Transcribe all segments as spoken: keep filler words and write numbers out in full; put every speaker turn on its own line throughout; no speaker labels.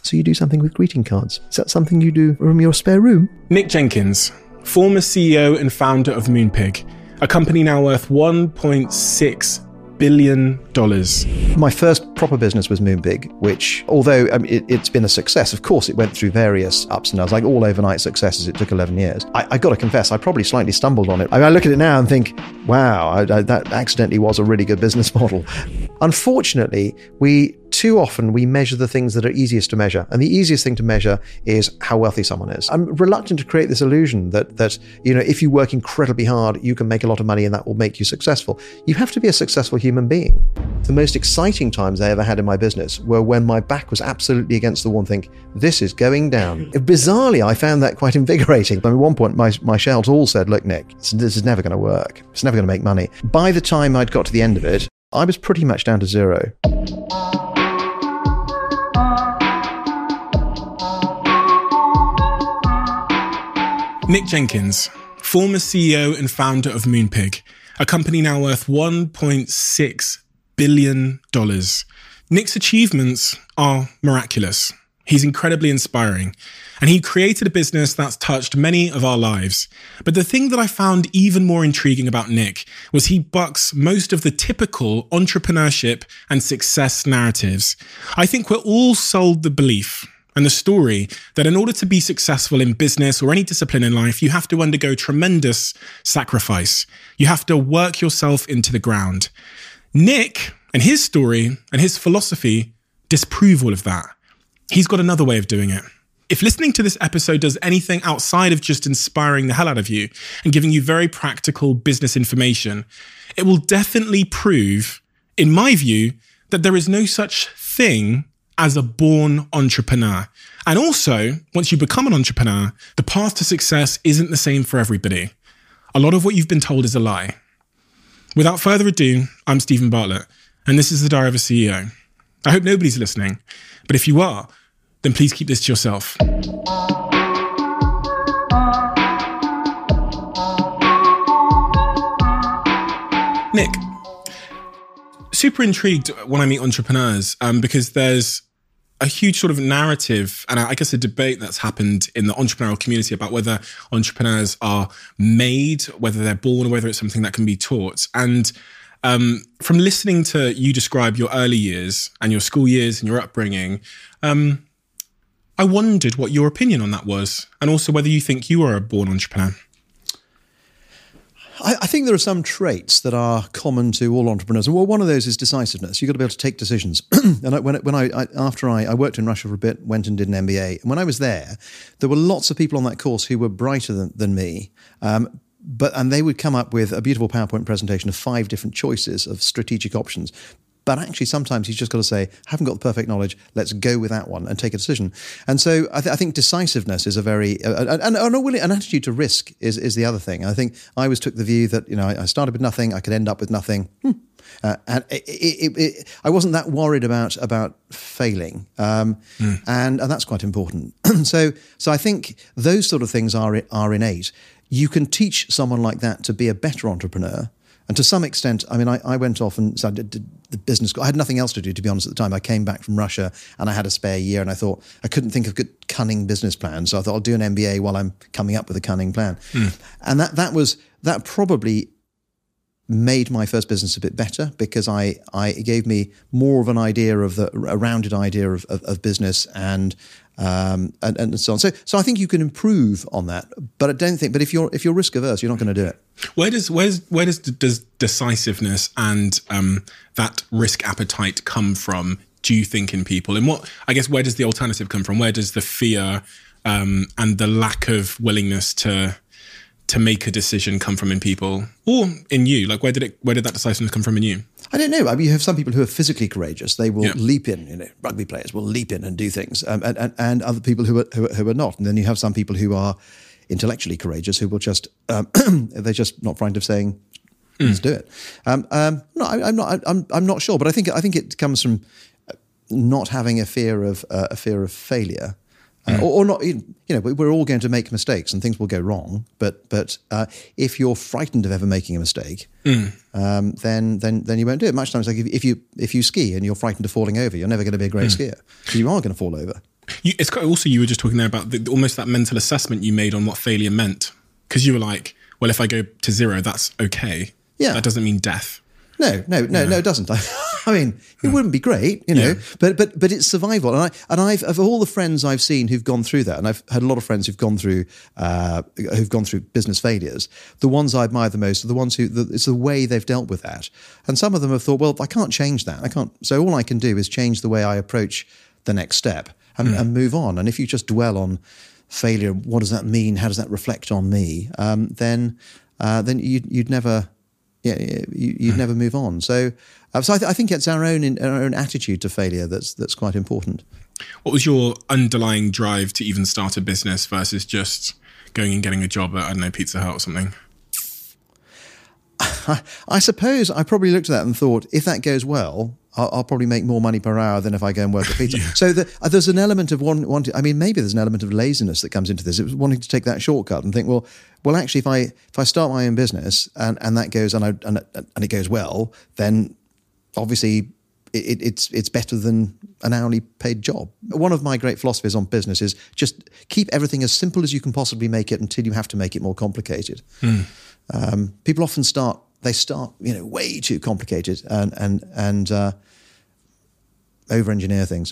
So you do something with greeting cards. Is that something you do from your spare room?
Nick Jenkins, former C E O and founder of Moonpig, a company now worth one point six billion dollars.
My first proper business was Moonpig, which, although I mean, it, it's been a success, of course, it went through various ups and downs, like all overnight successes. It took eleven years. I, I got to confess, I probably slightly stumbled on it. I, mean, I look at it now and think, wow, I, I, that accidentally was a really good business model. Unfortunately, we too often we measure the things that are easiest to measure. And the easiest thing to measure is how wealthy someone is. I'm reluctant to create this illusion that, that, you know, if you work incredibly hard, you can make a lot of money and that will make you successful. You have to be a successful human being. The most exciting times I ever had in my business were when my back was absolutely against the wall and think, this is going down. Bizarrely, I found that quite invigorating. I mean, at one point, my, my shelves all said, look, Nick, this is never going to work. It's never going to make money. By the time I'd got to the end of it, I was pretty much down to zero.
Nick Jenkins, former C E O and founder of Moonpig, a company now worth one point six billion dollars. Nick's achievements are miraculous. He's incredibly inspiring, and he created a business that's touched many of our lives. But the thing that I found even more intriguing about Nick was he bucks most of the typical entrepreneurship and success narratives. I think we're all sold the belief and the story that in order to be successful in business or any discipline in life, you have to undergo tremendous sacrifice. You have to work yourself into the ground. Nick and his story and his philosophy disprove all of that. He's got another way of doing it. If listening to this episode does anything outside of just inspiring the hell out of you and giving you very practical business information, it will definitely prove, in my view, that there is no such thing as a born entrepreneur. And also, once you become an entrepreneur, the path to success isn't the same for everybody. A lot of what you've been told is a lie. Without further ado, I'm Stephen Bartlett, and this is The Diary of a C E O. I hope nobody's listening, but if you are, then please keep this to yourself. Nick, super intrigued when I meet entrepreneurs um, because there's a huge sort of narrative and I guess a debate that's happened in the entrepreneurial community about whether entrepreneurs are made, whether they're born, or whether it's something that can be taught. And um, from listening to you describe your early years and your school years and your upbringing, um, I wondered what your opinion on that was, and also whether you think you are a born entrepreneur.
I, I think there are some traits that are common to all entrepreneurs. Well, one of those is decisiveness. You've got to be able to take decisions. and I, when, when I, I after I, I worked in Russia for a bit, went and did an M B A. And when I was there, there were lots of people on that course who were brighter than, than me. Um, but and they would come up with a beautiful PowerPoint presentation of five different choices of strategic options. But actually, sometimes you've just got to say, haven't got the perfect knowledge, let's go with that one and take a decision. And so I, th- I think decisiveness is a very, uh, and, and a willing, an attitude to risk is, is the other thing. I think I always took the view that, you know, I, I started with nothing, I could end up with nothing. Hmm. Uh, and it, it, it, it, I wasn't that worried about about failing, um, mm. and and that's quite important. so so I think those sort of things are are innate. You can teach someone like that to be a better entrepreneur. And to some extent, I mean, I, I went off and so I did, did the business. I had nothing else to do, to be honest, at the time. I came back from Russia and I had a spare year and I thought I couldn't think of good cunning business plans. So I thought I'll do an M B A while I'm coming up with a cunning plan. Mm. And that that was that probably made my first business a bit better because I, I it gave me more of an idea of the a rounded idea of, of, of business and um and, and so on. So so I think you can improve on that, but I don't think. But if you're if you're risk averse, you're not going to do it.
Where does where's where does does decisiveness and um that risk appetite come from? Do you think in people? And what I guess where does the alternative come from? Where does the fear um and the lack of willingness to to make a decision come from in people, or in you? Like where did it where did that decisiveness come from in you?
I don't know. I mean, you have some people who are physically courageous. They will
yeah.
leap in. You know, rugby players will leap in and do things, um, and, and and other people who are, who are who are not. And then you have some people who are intellectually courageous who will just um, they're just not frightened of saying, "Let's mm. do it." Um, um, no, I, I'm not. I'm I'm not sure, but I think I think it comes from not having a fear of uh, a fear of failure. Uh, mm. or, or not, you know, we're all going to make mistakes and things will go wrong. But but uh, if you're frightened of ever making a mistake, mm. um, then then then you won't do it. Much times, like if, if you if you ski and you're frightened of falling over, you're never going to be a great mm. skier. So you are going to fall over.
You, it's also, you were just talking there about the, almost that mental assessment you made on what failure meant. Because you were like, well, if I go to zero, that's okay.
Yeah.
That doesn't mean death.
No, no, no, yeah. no, it doesn't. I mean, it wouldn't be great, you know, yeah. but but but it's survival. And I and I've of all the friends I've seen who've gone through that, and I've had a lot of friends who've gone through uh, who've gone through business failures. The ones I admire the most are the ones who the, it's the way they've dealt with that. And some of them have thought, well, I can't change that. I can't. So all I can do is change the way I approach the next step and, mm. and move on. And if you just dwell on failure, what does that mean? How does that reflect on me? Um, then uh, then you'd, you'd never. Yeah, you, you'd mm. never move on. So, uh, so I, th- I think it's our own in, our own attitude to failure that's that's quite important.
What was your underlying drive to even start a business versus just going and getting a job at, I don't know, Pizza Hut or something?
I, I suppose I probably looked at that and thought, if that goes well, I'll, I'll probably make more money per hour than if I go and work at pizza. yeah. So the, uh, there's an element of one, wanting, I mean, maybe there's an element of laziness that comes into this. It was wanting to take that shortcut and think, well, well, actually, if I if I start my own business and, and that goes and I and, and it goes well, then obviously it, it's it's better than an hourly paid job. One of my great philosophies on business is just keep everything as simple as you can possibly make it until you have to make it more complicated. Mm. Um, people often start they start you know way too complicated and and and uh, over engineer things.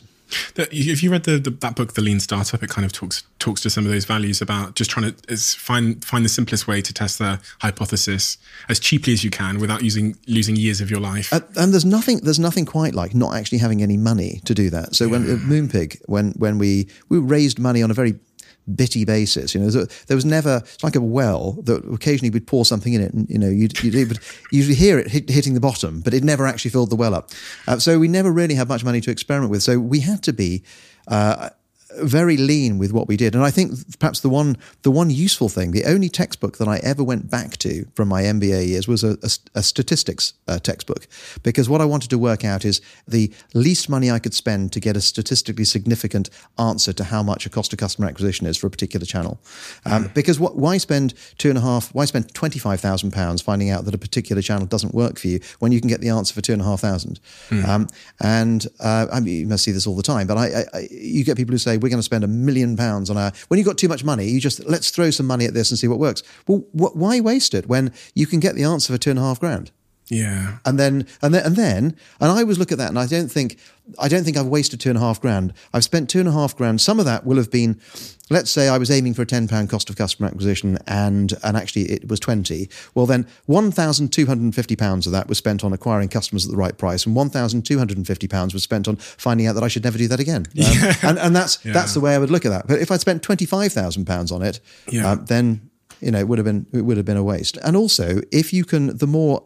If you read the, the that book, The Lean Startup, it kind of talks talks to some of those values about just trying to is find find the simplest way to test the hypothesis as cheaply as you can without using losing years of your life.
Uh, and there's nothing there's nothing quite like not actually having any money to do that. So yeah. when uh, Moonpig, when when we we raised money on a very bitty basis, you know, there was never, it's like a well that occasionally we'd pour something in it and, you know, you'd, you'd but usually hear it hit, hitting the bottom, but it never actually filled the well up. Uh, so we never really had much money to experiment with. So we had to be uh, very lean with what we did. And I think perhaps the one the one useful thing, the only textbook that I ever went back to from my M B A years was a, a, a statistics uh, textbook, because what I wanted to work out is the least money I could spend to get a statistically significant answer to how much a cost of customer acquisition is for a particular channel. Um, mm. Because what, why spend two and a half, why spend twenty-five thousand pounds finding out that a particular channel doesn't work for you when you can get the answer for two and a half thousand? Mm. Um, and uh, I mean, you must see this all the time, but I, I, I you get people who say, we're going to spend a million pounds on our, when you've got too much money, you just, let's throw some money at this and see what works. Well, wh- why waste it when you can get the answer for two and a half grand?
Yeah.
And then, and then, and then, and I always look at that and I don't think, I don't think I've wasted two and a half grand. I've spent two and a half grand. Some of that will have been, let's say I was aiming for a ten pound cost of customer acquisition and, and actually it was twenty. Well then one thousand two hundred fifty pounds of that was spent on acquiring customers at the right price, and one thousand two hundred fifty pounds was spent on finding out that I should never do that again. Um, yeah. And, and that's, yeah. that's the way I would look at that. But if I'd spent twenty-five thousand pounds on it, yeah. uh, then, you know, it would have been, it would have been a waste. And also if you can, the more,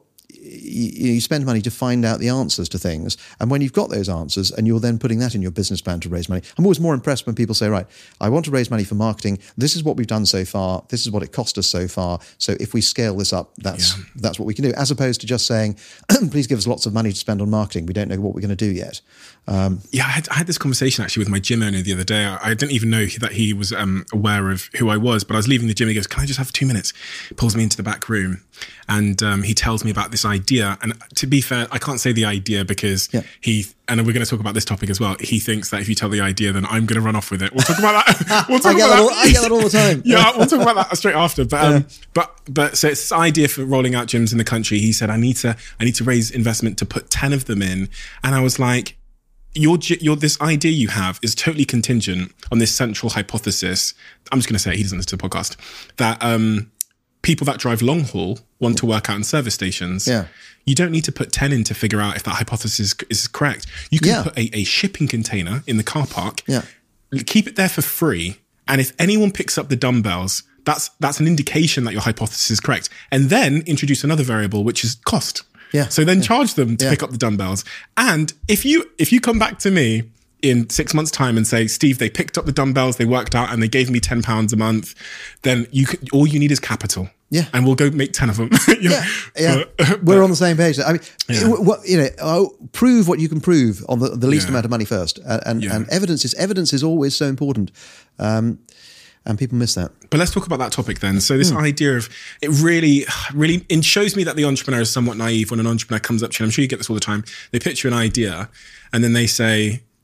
You, you spend money to find out the answers to things, and when you've got those answers and you're then putting that in your business plan to raise money, I'm always more impressed when people say, right, I want to raise money for marketing, this is what we've done so far, this is what it cost us so far, so if we scale this up, that's yeah. that's what we can do, as opposed to just saying, please give us lots of money to spend on marketing, we don't know what we're going to do yet. Um,
yeah, I had, I had this conversation actually with my gym owner the other day. I, I didn't even know that he was um, aware of who I was, but I was leaving the gym. He goes, can I just have two minutes? He pulls me into the back room and um, he tells me about this idea. And to be fair, I can't say the idea because yeah. he, and we're going to talk about this topic as well, he thinks that if you tell the idea, then I'm going to run off with it. We'll talk about that. We'll talk
I, get
about
that all,
that.
I get that all the time.
Yeah, we'll talk about that straight after. But um,
yeah.
but but so it's this idea for rolling out gyms in the country. He said, I need to I need to raise investment to put ten of them in. And I was like, Your, your, this idea you have is totally contingent on this central hypothesis. I'm just going to say it, he doesn't listen to the podcast, that um, people that drive long haul want to work out in service stations.
Yeah.
You don't need to put ten in to figure out if that hypothesis is correct. You can yeah. put a, a shipping container in the car park,
yeah.
keep it there for free. And if anyone picks up the dumbbells, that's, that's an indication that your hypothesis is correct. And then introduce another variable, which is cost.
Yeah.
So then
yeah.
charge them to
yeah.
pick up the dumbbells. And if you if you come back to me in six months' time and say, Steve, they picked up the dumbbells, they worked out, and they gave me ten pounds a month, then you can, all you need is capital.
Yeah.
And we'll go make ten of them. you know?
Yeah. yeah. But, We're on the same page. I mean, yeah. what, you know, I'll prove what you can prove on the, the least yeah. amount of money first. And, and, yeah. and evidence is evidence is always so important. Um, And people miss that.
But let's talk about that topic then. So this mm. idea of, it really, really, it shows me that the entrepreneur is somewhat naive when an entrepreneur comes up to you. I'm sure you get this all the time. They pitch you an idea and then they say,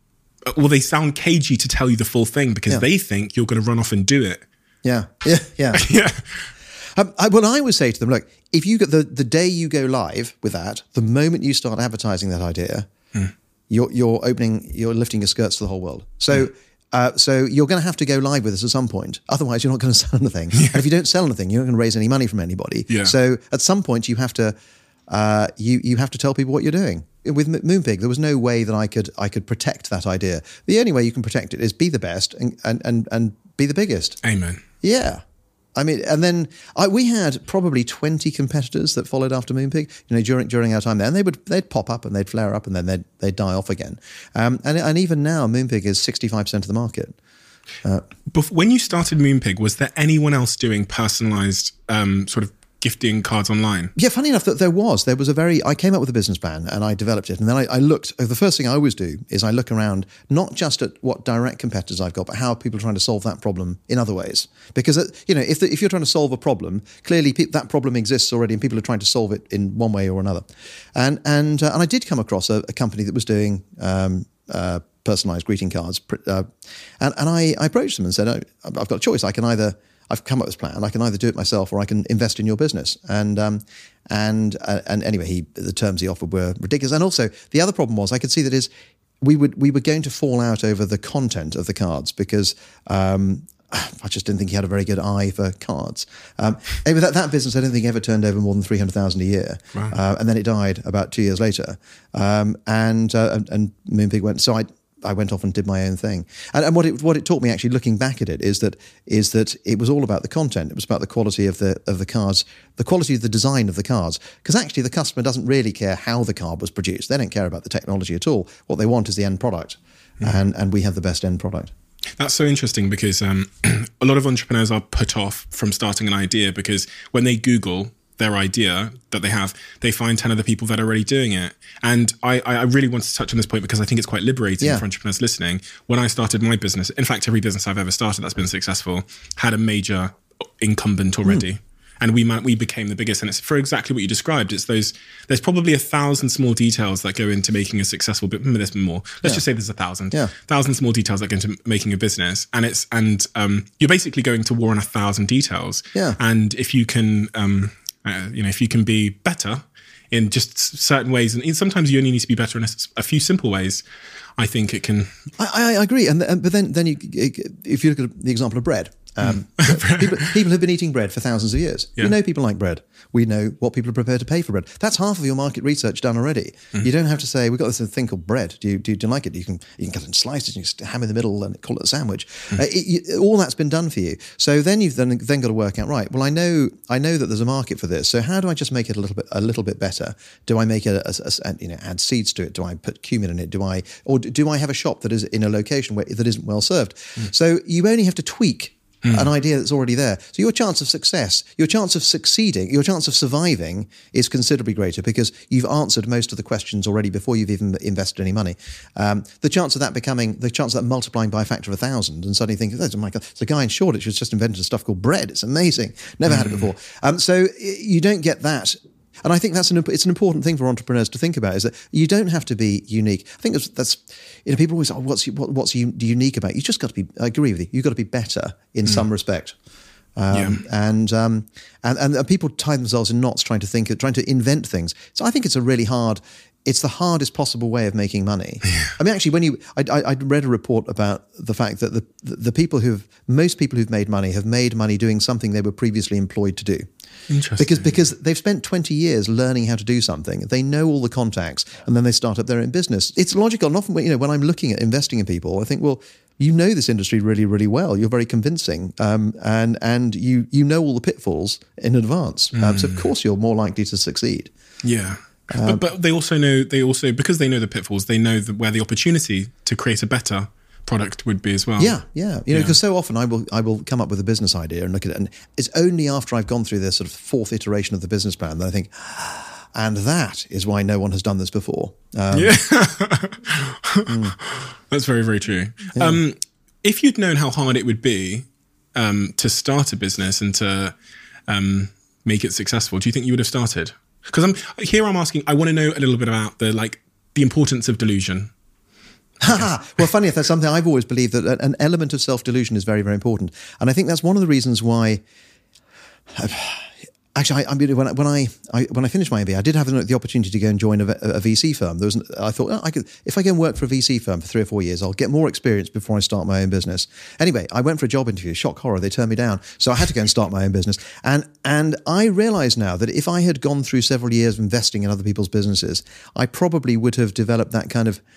well, they sound cagey to tell you the full thing because
Yeah.
they think you're going to run off and do it.
Yeah, yeah, yeah.
Yeah.
Um, I, well, I would say to them, look, if you get the, the day you go live with that, the moment you start advertising that idea, mm. you're you're opening, you're lifting your skirts to the whole world. So, mm. uh, so you're going to have to go live with this at some point. Otherwise, you're not going to sell anything. Yeah. And if you don't sell anything, you're not going to raise any money from anybody.
Yeah.
So, at some point, you have to uh, you you have to tell people what you're doing. With Moonpig, there was no way that I could I could protect that idea. The only way you can protect it is be the best and and and, and be the biggest.
Amen.
Yeah. I mean, and then I, we had probably twenty competitors that followed after Moonpig, you know, during during our time there, and they would they'd pop up and they'd flare up and then they'd they'd die off again. Um, and and even now, Moonpig is sixty-five percent of the market. Uh,
when you started Moonpig, was there anyone else doing personalized um, sort of gifting cards online?
Yeah, funny enough that there was. There was a very, I came up with a business plan and I developed it. And then I, I looked, the first thing I always do is I look around, not just at what direct competitors I've got, but how people are trying to solve that problem in other ways. Because, you know, if the, if you're trying to solve a problem, clearly pe- that problem exists already and people are trying to solve it in one way or another. And and uh, and I did come across a, a company that was doing um, uh, personalized greeting cards. Uh, and, and I, I approached them and said, oh, I've got a choice. I can either... I've come up with this plan. I can either do it myself or I can invest in your business. And um, and uh, and anyway, he the terms he offered were ridiculous. And also, the other problem was I could see that is we would we were going to fall out over the content of the cards because um, I just didn't think he had a very good eye for cards. Um, anyway, that that business I don't think ever turned over more than three hundred thousand a year,
wow.
uh, and then it died about two years later. Um, and, uh, and and Moonpig went. So I. I went off and did my own thing, and, and what it what it taught me actually, looking back at it, is that is that it was all about the content. It was about the quality of the of the cards, the quality of the design of the cards. Because actually, the customer doesn't really care how the card was produced. They don't care about the technology at all. What they want is the end product, mm-hmm. and and we have the best end product.
That's so interesting because um, a lot of entrepreneurs are put off from starting an idea because when they Google their idea that they have, they find ten other people that are already doing it. And I, I really want to touch on this point because I think it's quite liberating
yeah.
for entrepreneurs listening. When I started my business, in fact, every business I've ever started that's been successful had a major incumbent already. Mm. And we we became the biggest. And it's for exactly what you described. It's those, there's probably a thousand small details that go into making a successful business. There's more. Let's yeah. just say there's a thousand.
Yeah.
Thousand small details that go into making a business. And it's, and um, you're basically going to war on a thousand details.
Yeah.
And if you can, um, Uh, you know, if you can be better in just certain ways, and sometimes you only need to be better in a, a few simple ways, I think it can.
I, I agree, and, and but then then you, if you look at the example of bread, um, mm. people, people have been eating bread for thousands of years. Yeah. We know people like bread. We know what people are prepared to pay for bread. That's half of your market research done already. Mm. You don't have to say, we've got this thing called bread. Do you, do you, do you like it? You can you can cut it in slices, you can just ham in the middle and call it a sandwich. Mm. Uh, it, you, all that's been done for you. So then you've then, then got to work out, right, well, I know I know that there's a market for this. So how do I just make it a little bit a little bit better? Do I make it, a, a, a, you know, add seeds to it? Do I put cumin in it? Do I, or do I have a shop that is in a location where that isn't well served? Mm. So you only have to tweak Mm. an idea that's already there. So your chance of success, your chance of succeeding, your chance of surviving is considerably greater because you've answered most of the questions already before you've even invested any money. Um, the chance of that becoming, the chance of that multiplying by a factor of a thousand and suddenly thinking, oh my God, there's a guy in Shoreditch who's just invented a stuff called bread. It's amazing. Never mm. had it before. Um, so you don't get that. And I think that's an it's an important thing for entrepreneurs to think about, is that you don't have to be unique. I think that's, that's you know, people always say, oh, what's what, what's unique about it? You just got to be. I agree with you. You've got to be better in mm. some respect. Um, yeah. and, um, and and people tie themselves in knots trying to think, trying to invent things. So I think it's a really hard. It's the hardest possible way of making money.
Yeah.
I mean, actually, when you, I, I, I read a report about the fact that the the people who've most people who've made money have made money doing something they were previously employed to do.
Interesting.
Because because they've spent twenty years learning how to do something. They know all the contacts, and then they start up their own business. It's logical. And often, you know, when I'm looking at investing in people, I think, well, you know this industry really, really well. You're very convincing, um, and and you you know all the pitfalls in advance. Mm. Um, so of course you're more likely to succeed.
Yeah. Um, but, but they also know, they also, because they know the pitfalls, they know the, where the opportunity to create a better product would be as well.
Yeah, yeah. You know, because yeah. so often I will I will come up with a business idea and look at it, and it's only after I've gone through this sort of fourth iteration of the business plan that I think, and that is why no one has done this before. Um,
yeah. mm. That's very, very true. Yeah. Um, if you'd known how hard it would be um, to start a business and to um, make it successful, do you think you would have started? Because I'm here. I'm asking. I want to know a little bit about the like the importance of delusion.
Well, funny enough, that's something I've always believed, that an element of self-delusion is very, very important. And I think that's one of the reasons why... Actually, I, I mean, when I, when I, I when I finished my M B A, I did have the opportunity to go and join a, a V C firm. There was, I thought, oh, I could, if I go and work for a V C firm for three or four years, I'll get more experience before I start my own business. Anyway, I went for a job interview. Shock horror, they turned me down. So I had to go and start my own business. And and I realise now that if I had gone through several years of investing in other people's businesses, I probably would have developed that kind of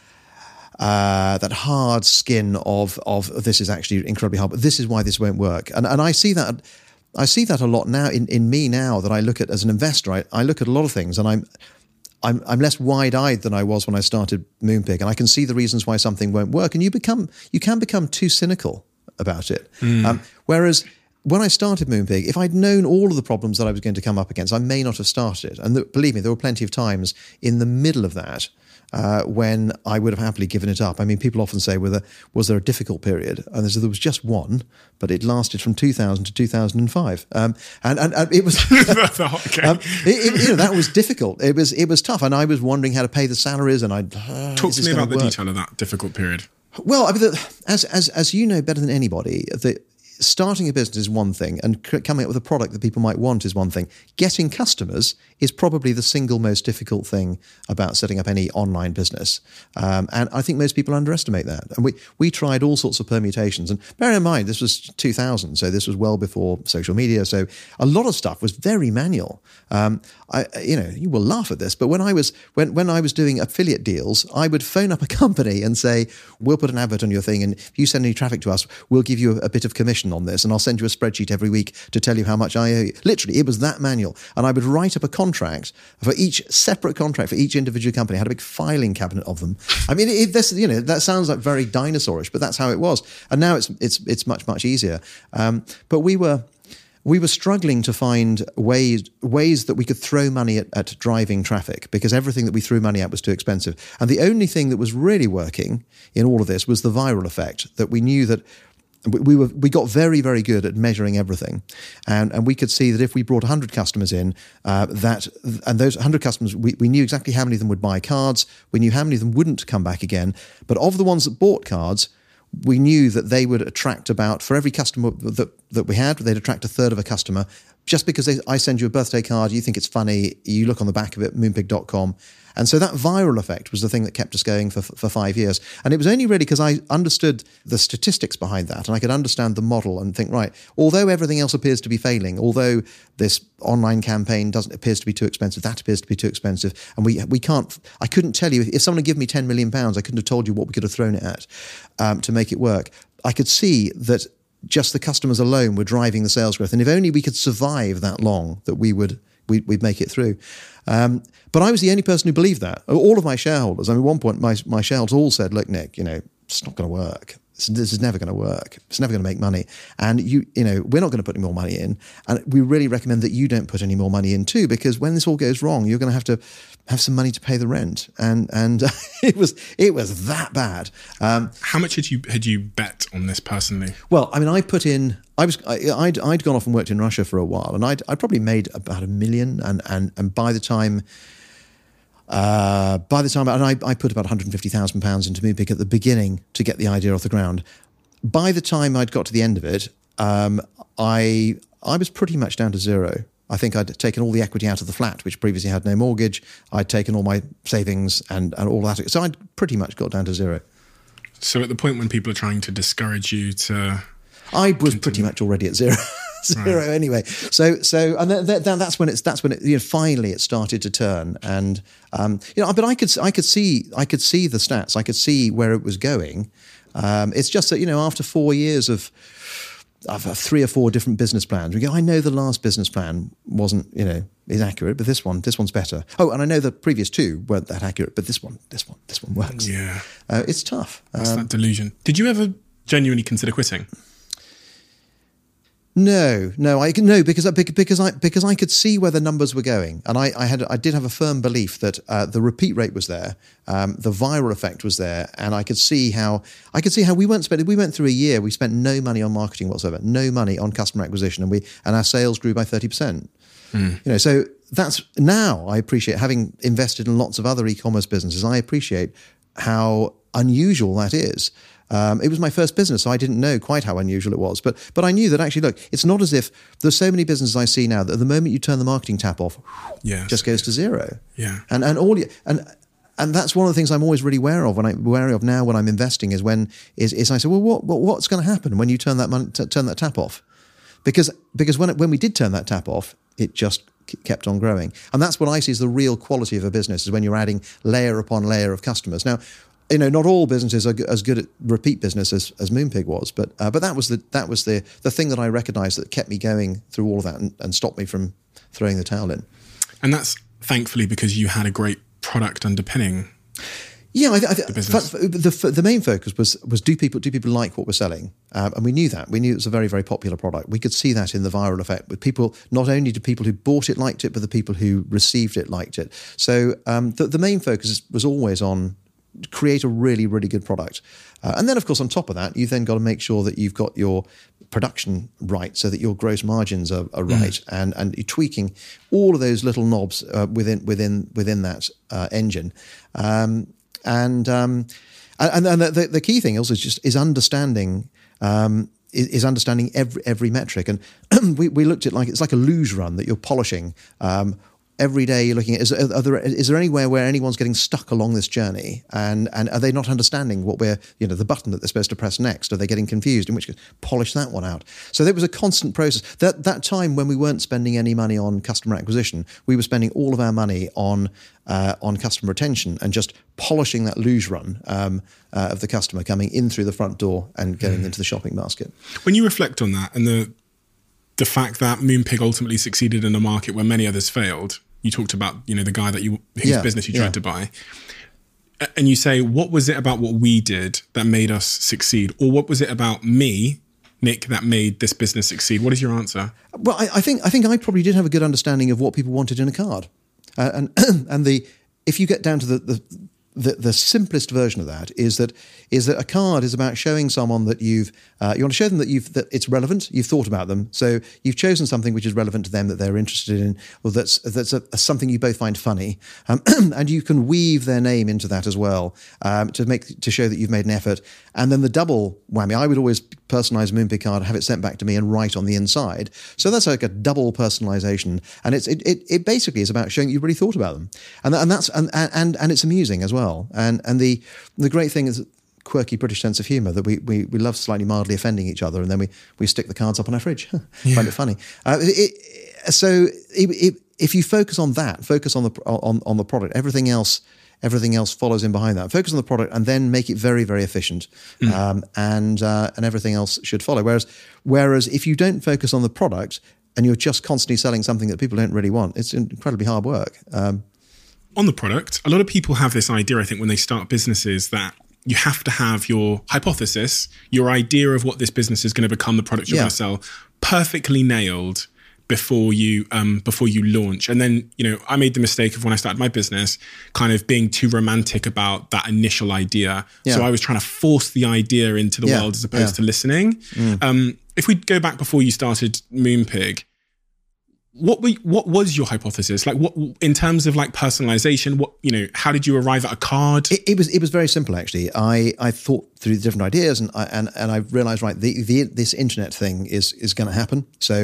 Uh, that hard skin of of this is actually incredibly hard, but this is why this won't work. And and I see that I see that a lot now in, in me now that I look at as an investor. I, I look at a lot of things, and I'm I'm I'm less wide-eyed than I was when I started Moonpig, and I can see the reasons why something won't work. And you become you can become too cynical about it. Mm. Um, whereas when I started Moonpig, if I'd known all of the problems that I was going to come up against, I may not have started it. And th- believe me, there were plenty of times in the middle of that Uh, when I would have happily given it up. I mean, people often say, whether was there a difficult period? And there was just one, but it lasted from two thousand to two thousand five, um, and, and and it was
okay.
um, it, it, you know, that was difficult. It was it was tough, and I was wondering how to pay the salaries. And I uh,
talk to me about the work? detail of that difficult period.
Well, I mean, the, as as as you know better than anybody, the starting a business is one thing, and c- coming up with a product that people might want is one thing. Getting customers is probably the single most difficult thing about setting up any online business. Um, and I think most people underestimate that. And we, we tried all sorts of permutations. And bear in mind, this was two thousand, so this was well before social media. So a lot of stuff was very manual. Um, I, you know, you will laugh at this, but when I was when, when I was doing affiliate deals, I would phone up a company and say, we'll put an advert on your thing, and if you send any traffic to us, we'll give you a, a bit of commission on this, and I'll send you a spreadsheet every week to tell you how much I owe you. Literally, it was that manual. And I would write up a contract for each separate contract for each individual company. I had a big filing cabinet of them. I mean, it, this, you know, that sounds like very dinosaurish, but that's how it was. And now it's it's it's much much easier. Um, but we were. We were struggling to find ways ways that we could throw money at, at driving traffic, because everything that we threw money at was too expensive. And the only thing that was really working in all of this was the viral effect, that we knew that we were we got very, very good at measuring everything. And and we could see that if we brought one hundred customers in, uh, that and those one hundred customers, we, we knew exactly how many of them would buy cards. We knew how many of them wouldn't come back again. But of the ones that bought cards, we knew that they would attract about, for every customer that, that we had, they'd attract a third of a customer. Just because they, I send you a birthday card, you think it's funny, you look on the back of it, moonpig dot com. And so that viral effect was the thing that kept us going for for five years. And it was only really because I understood the statistics behind that, and I could understand the model and think, right, although everything else appears to be failing, although this online campaign doesn't appears to be too expensive, that appears to be too expensive, and we we can't, I couldn't tell you, if someone had given me ten million pounds, I couldn't have told you what we could have thrown it at um, to make it work. I could see that just the customers alone were driving the sales growth. And if only we could survive that long, that we would we, we'd make it through. Um, but I was the only person who believed that. All of my shareholders, I mean, at one point, my, my shareholders all said, look, Nick, you know, it's not going to work. This, this is never going to work. It's never going to make money. And, you you know, we're not going to put any more money in. And we really recommend that you don't put any more money in too, because when this all goes wrong, you're going to have to have some money to pay the rent. And and it was it was that bad. Um,
How much had you had you bet on this personally?
Well, I mean, I put in, I was, I, I'd, I'd gone off and worked in Russia for a while, and I'd, I'd probably made about a million. And, and, and by the time, uh, by the time, and I, I put about one hundred fifty thousand pounds into Moonpig at the beginning to get the idea off the ground. By the time I'd got to the end of it, um, I, I was pretty much down to zero. I think I'd taken all the equity out of the flat, which previously had no mortgage. I'd taken all my savings and, and all that. So I'd pretty much got down to zero.
So at the point when people are trying to discourage you to...
I was continue. pretty much already at zero. Zero right. Anyway, so so and th- th- that's when it's that's when it, you know, finally it started to turn, and um, you know, but I could I could see I could see the stats, I could see where it was going. Um, it's just that, you know, after four years of of three or four different business plans, we go, I know the last business plan wasn't, you know, inaccurate, but this one this one's better. Oh, and I know the previous two weren't that accurate, but this one this one this one works.
Yeah,
uh, it's tough.
That's
um,
that delusion. Did you ever genuinely consider quitting?
No, no, I no because because I because I could see where the numbers were going, and I, I had I did have a firm belief that uh, the repeat rate was there, um, the viral effect was there, and I could see how I could see how we weren't spending. We went through a year, we spent no money on marketing whatsoever, no money on customer acquisition, and we and our sales grew by thirty percent. Mm. You know, so that's now I appreciate, having invested in lots of other e-commerce businesses, I appreciate how unusual that is. Um, it was my first business, so I didn't know quite how unusual it was. But but I knew that actually, look, it's not as if there's so many businesses I see now that the moment you turn the marketing tap off,
yes.
just goes to zero.
Yeah.
And and all you, and and that's one of the things I'm always really wary of when I'm wary of now when I'm investing is when is is I say, well, what, what what's going to happen when you turn that money, t- turn that tap off? Because because when it, when we did turn that tap off, it just kept on growing, and that's what I see as the real quality of a business is when you're adding layer upon layer of customers. Now, you know, not all businesses are as good at repeat business as, as Moonpig was, but uh, but that was the that was the the thing that I recognised that kept me going through all of that and, and stopped me from throwing the towel in.
And that's thankfully because you had a great product underpinning.
Yeah, I, I,
the business.
The, the main focus was was do people do people like what we're selling, um, and we knew that we knew it was a very very popular product. We could see that in the viral effect with people. Not only did people who bought it liked it, but the people who received it liked it. So um, the, the main focus was always on create a really really good product, uh, and then of course on top of that, you've then got to make sure that you've got your production right, so that your gross margins are, are right, mm. and and you're tweaking all of those little knobs uh, within within within that uh, engine. Um, And um, and, and the, the key thing also is just is understanding um, is, is understanding every every metric. And we, we looked at like it's like a luge run that you're polishing. Um, every day you're looking at is, are there, is there anywhere where anyone's getting stuck along this journey, and and are they not understanding what we're, you know, the button that they're supposed to press next? Are they getting confused? In which case, polish that one out. So there was a constant process. That that time when we weren't spending any money on customer acquisition, we were spending all of our money on uh, on customer retention and just polishing that luge run um, uh, of the customer coming in through the front door and going mm. into the shopping basket.
When you reflect on that and the the fact that Moonpig ultimately succeeded in a market where many others failed, you talked about, you know, the guy that you whose yeah, business you tried yeah. to buy, and you say, what was it about what we did that made us succeed, or what was it about me, Nick, that made this business succeed? What is your answer?
Well, I, I think I think I probably did have a good understanding of what people wanted in a card, uh, and and the if you get down to the, the the the simplest version of that is that is that a card is about showing someone that you've uh, you want to show them that you've that it's relevant, you've thought about them, so you've chosen something which is relevant to them that they're interested in, or that's that's a, a something you both find funny, um, and you can weave their name into that as well um, to make to show that you've made an effort. And then the double whammy, I would always personalize a Moonpig card, have it sent back to me, and write on the inside. So that's like a double personalization, and it's it it, it basically is about showing that you've really thought about them, and and that's and and and it's amusing as well. And and the the great thing is quirky British sense of humour that we, we we love slightly mildly offending each other, and then we, we stick the cards up on our fridge. Yeah. Find it funny. Uh, it, it, so it, it, if you focus on that, focus on the on on the product, everything else everything else follows in behind that. Focus on the product and then make it very very efficient, mm. um, and uh, and everything else should follow. Whereas whereas if you don't focus on the product and you're just constantly selling something that people don't really want, it's incredibly hard work. Um,
On the product, a lot of people have this idea, I think, when they start businesses that you have to have your hypothesis, your idea of what this business is going to become, the product you're
yeah.
going to sell, perfectly nailed before you um, before you launch. And then, you know, I made the mistake of when I started my business, kind of being too romantic about that initial idea. Yeah. So I was trying to force the idea into the yeah. world as opposed yeah. to listening. Mm. Um, if we go back before you started Moonpig, What were, what was your hypothesis? Like, what in terms of like personalization? What, you know, how did you arrive at a card?
It, it was it was very simple actually. I, I thought through the different ideas, and I and, and I realized right the, the this internet thing is is going to happen. So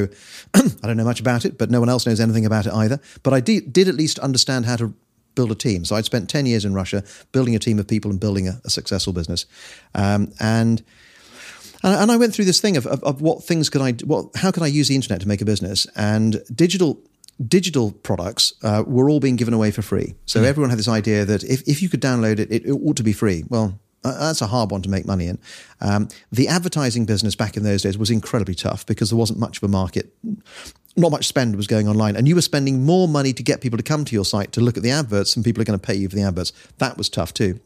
I don't know much about it, but no one else knows anything about it either. But I did did at least understand how to build a team. So I'd spent ten years in Russia building a team of people and building a, a successful business, um, and. And I went through this thing of, of, of what things could I, what, how could I use the internet to make a business? And digital digital products uh, were all being given away for free. So mm. everyone had this idea that if, if you could download it, it, it ought to be free. Well, uh, that's a hard one to make money in. Um, the advertising business back in those days was incredibly tough because there wasn't much of a market. Not much spend was going online, and you were spending more money to get people to come to your site to look at the adverts than people are going to pay you for the adverts. That was tough too.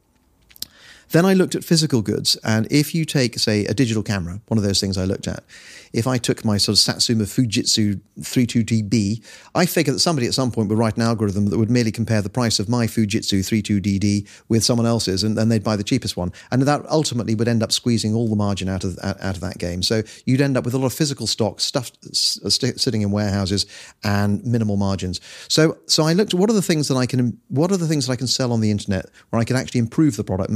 Then I looked at physical goods, and if you take, say, a digital camera, one of those things I looked at, if I took my sort of Satsuma Fujitsu thirty-two D B, I figured that somebody at some point would write an algorithm that would merely compare the price of my Fujitsu thirty-two D D with someone else's, and then they'd buy the cheapest one. And that ultimately would end up squeezing all the margin out of out of that game. So you'd end up with a lot of physical stock, stuff st- sitting in warehouses, and minimal margins. So so I looked at what are the things that I can what are the things that I can sell on the internet where I can actually improve the product and make it better.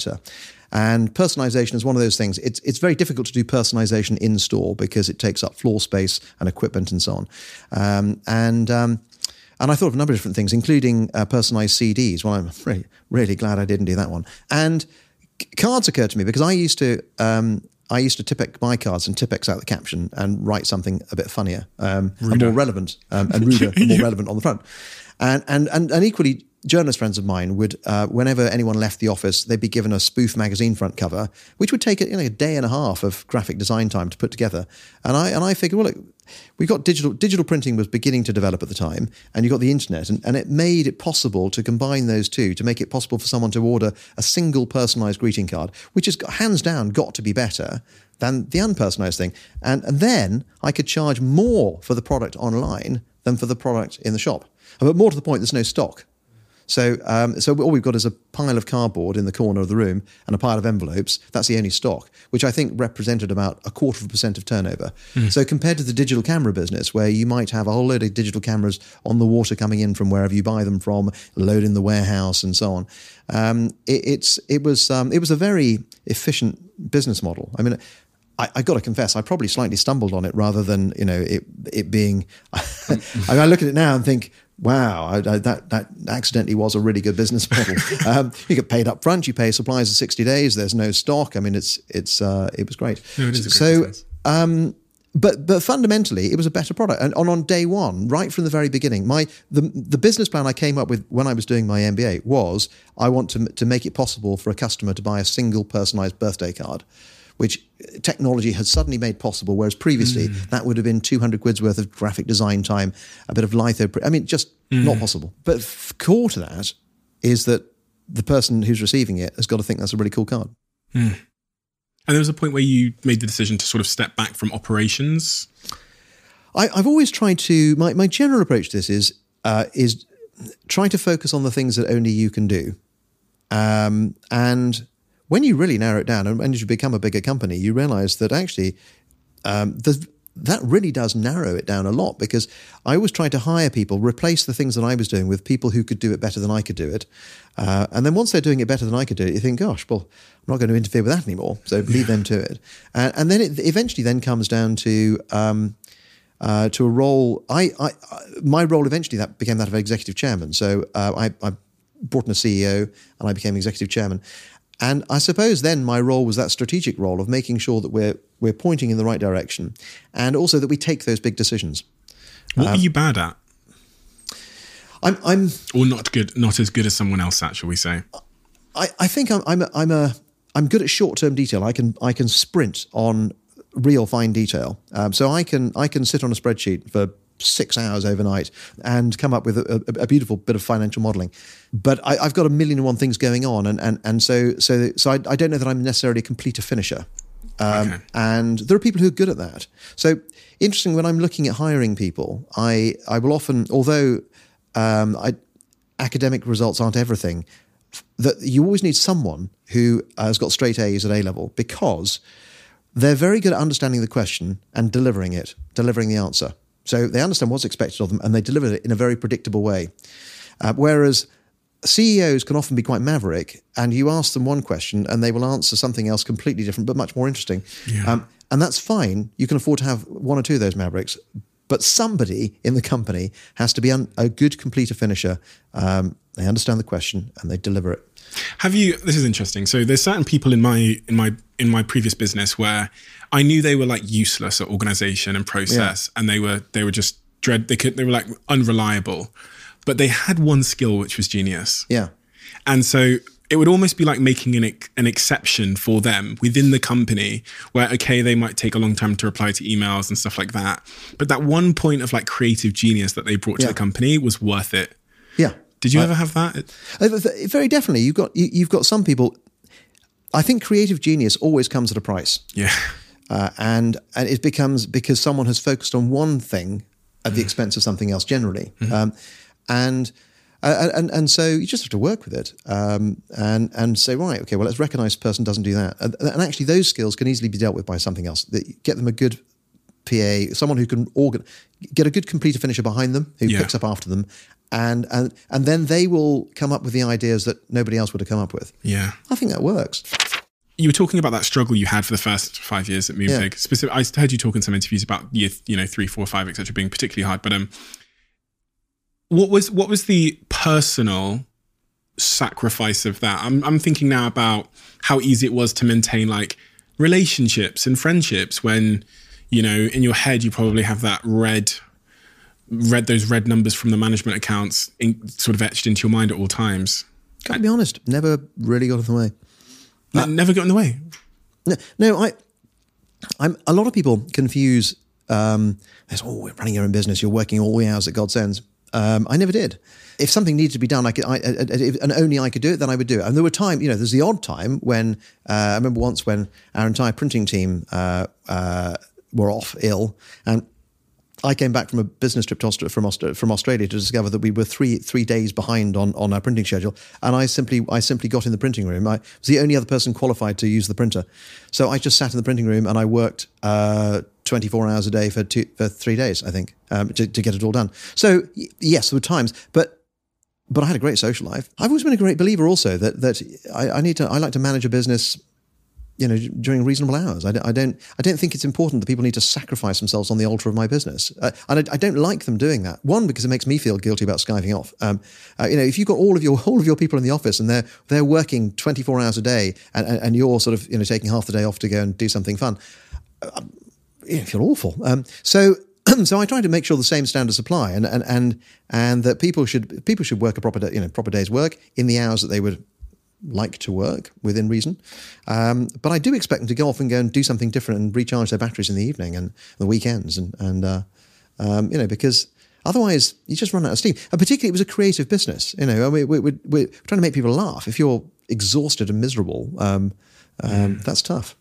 better. And personalization is one of those things. It's it's very difficult to do personalization in store because it takes up floor space and equipment and so on. Um, and um, and I thought of a number of different things, including uh, personalized C Ds. Well, I'm really, really glad I didn't do that one. And c- cards occurred to me because I used to um, I used to Tipex my cards and Tipex out the caption and write something a bit funnier um, and more relevant um, and ruder and more relevant on the front. And and and, and equally, journalist friends of mine would, uh, whenever anyone left the office, they'd be given a spoof magazine front cover, which would take you know, a day and a half of graphic design time to put together. And I and I figured, well, look, we got digital digital printing was beginning to develop at the time, and you got the internet, and, and it made it possible to combine those two to make it possible for someone to order a single personalised greeting card, which has got, hands down got to be better than the unpersonalised thing. And and then I could charge more for the product online than for the product in the shop. But more to the point, there's no stock. So um, so all we've got is a pile of cardboard in the corner of the room and a pile of envelopes. That's the only stock, which I think represented about a quarter of a percent of turnover. Mm. So compared to the digital camera business, where you might have a whole load of digital cameras on the water coming in from wherever you buy them from, load in the warehouse and so on, um, it, it's it was um, it was a very efficient business model. I mean, I, I got to confess, I probably slightly stumbled on it rather than you know it it being. I, mean, I look at it now and think, wow, I, I, that that accidentally was a really good business model. um, you get paid up front, you pay suppliers for sixty days. There's no stock. I mean, it's it's uh, it was great.
No, it is a great
so,
business.
um, but but fundamentally, it was a better product. And on, on day one, right from the very beginning, my the the business plan I came up with when I was doing my M B A was I want to to make it possible for a customer to buy a single personalised birthday card, which technology had suddenly made possible, whereas previously mm. that would have been two hundred quid's worth of graphic design time, a bit of litho. I mean, just mm. not possible. But f- core to that is that the person who's receiving it has got to think that's a really cool card.
Mm. And there was a point where you made the decision to sort of step back from operations.
I, I've always tried to, my, my general approach to this is, uh, is try to focus on the things that only you can do. Um, and when you really narrow it down and, and you become a bigger company, you realize that actually um, the, that really does narrow it down a lot, because I always tried to hire people, replace the things that I was doing with people who could do it better than I could do it. Uh, and then once they're doing it better than I could do it, you think, gosh, well, I'm not going to interfere with that anymore. So leave yeah. them to it. Uh, and then it eventually then comes down to um, uh, to a role. I, I, I my role eventually that became that of executive chairman. So uh, I, I brought in a C E O and I became executive chairman. And I suppose then my role was that strategic role of making sure that we're we're pointing in the right direction, and also that we take those big decisions.
What
um,
are you bad at?
I'm, I'm,
or not good, not as good as someone else at, shall we say?
I, I think I'm, I'm, a, I'm a, I'm good at short-term detail. I can, I can sprint on real fine detail. Um, so I can, I can sit on a spreadsheet for six hours overnight and come up with a, a, a beautiful bit of financial modelling. But I, I've got a million and one things going on, and and and so so so I, I don't know that I'm necessarily a completer finisher. Um, okay. And there are people who are good at that. So interesting, when I'm looking at hiring people, I I will often, although um, I, academic results aren't everything, that you always need someone who has got straight A's at A level, because they're very good at understanding the question and delivering it, delivering the answer. So they understand what's expected of them and they deliver it in a very predictable way. Uh, whereas C E Os can often be quite maverick, and you ask them one question and they will answer something else completely different but much more interesting.
Yeah.
Um, and that's fine. You can afford to have one or two of those mavericks. But somebody in the company has to be un- a good completer finisher. Um, they understand the question and they deliver it.
Have you? This is interesting. So there's certain people in my in my in my previous business where I knew they were like useless at organization and process, yeah. and they were they were just dread. They could they were like unreliable, but they had one skill which was genius.
Yeah,
and so it would almost be like making an an exception for them within the company, where okay, they might take a long time to reply to emails and stuff like that, but that one point of like creative genius that they brought to
yeah.
the company was worth it.
Yeah.
Did you
I,
ever have that?
Very definitely. You've got you, you've got some people. I think creative genius always comes at a price.
Yeah,
uh, and and it becomes because someone has focused on one thing at the expense of something else generally, mm-hmm. um, and. Uh, and and so you just have to work with it um, and and say, right, okay, well, let's recognise the person doesn't do that. And, and actually those skills can easily be dealt with by something else. That get them a good P A, someone who can organ, get a good completer finisher behind them, who
yeah.
picks up after them, and and and then they will come up with the ideas that nobody else would have come up with.
Yeah,
I think that works.
You were talking about that struggle you had for the first five years at Moonpig. Yeah. Specific, I heard you talk in some interviews about year, you know, three, four, five, et cetera, being particularly hard. But um, what was what was the personal sacrifice of that? I'm I'm thinking now about how easy it was to maintain like relationships and friendships when, you know, in your head you probably have that red, red those red numbers from the management accounts in, sort of etched into your mind at all times.
Gotta be honest, never really got in the way.
Uh, never got in the way.
No, no, I, I'm. A lot of people confuse. Um, there's, oh, we're running your own business. You're working all the hours that God sends. Um, I never did. If something needed to be done, I could, I, I, if, and only I could do it, then I would do it. And there were times, you know, there's the odd time when uh, I remember once when our entire printing team uh, uh, were off ill, and I came back from a business trip to Aust- from, Aust- from Australia to discover that we were three three days behind on, on our printing schedule, and I simply I simply got in the printing room. I was the only other person qualified to use the printer, so I just sat in the printing room and I worked uh, twenty-four hours a day for two, for three days, I think, um, to, to get it all done. So y- yes, there were times, but but I had a great social life. I've always been a great believer also that that I, I need to I like to manage a business, you know, during reasonable hours. I don't, I don't, I don't think it's important that people need to sacrifice themselves on the altar of my business. Uh, and I, I don't like them doing that. One, because it makes me feel guilty about skiving off. Um, uh, you know, if you've got all of your all of your people in the office and they're they're working twenty-four hours a day, and, and, and you're sort of you know taking half the day off to go and do something fun, uh, you feel awful. Um, so. So I try to make sure the same standards apply, and and and and that people should people should work a proper day, you know proper day's work in the hours that they would like to work within reason. Um, but I do expect them to go off and go and do something different and recharge their batteries in the evening and the weekends, and and uh, um, you know because otherwise you just run out of steam. And particularly, it was a creative business. You know, I mean, we, we, we're trying to make people laugh. If you're exhausted and miserable, um, um, mm. that's tough.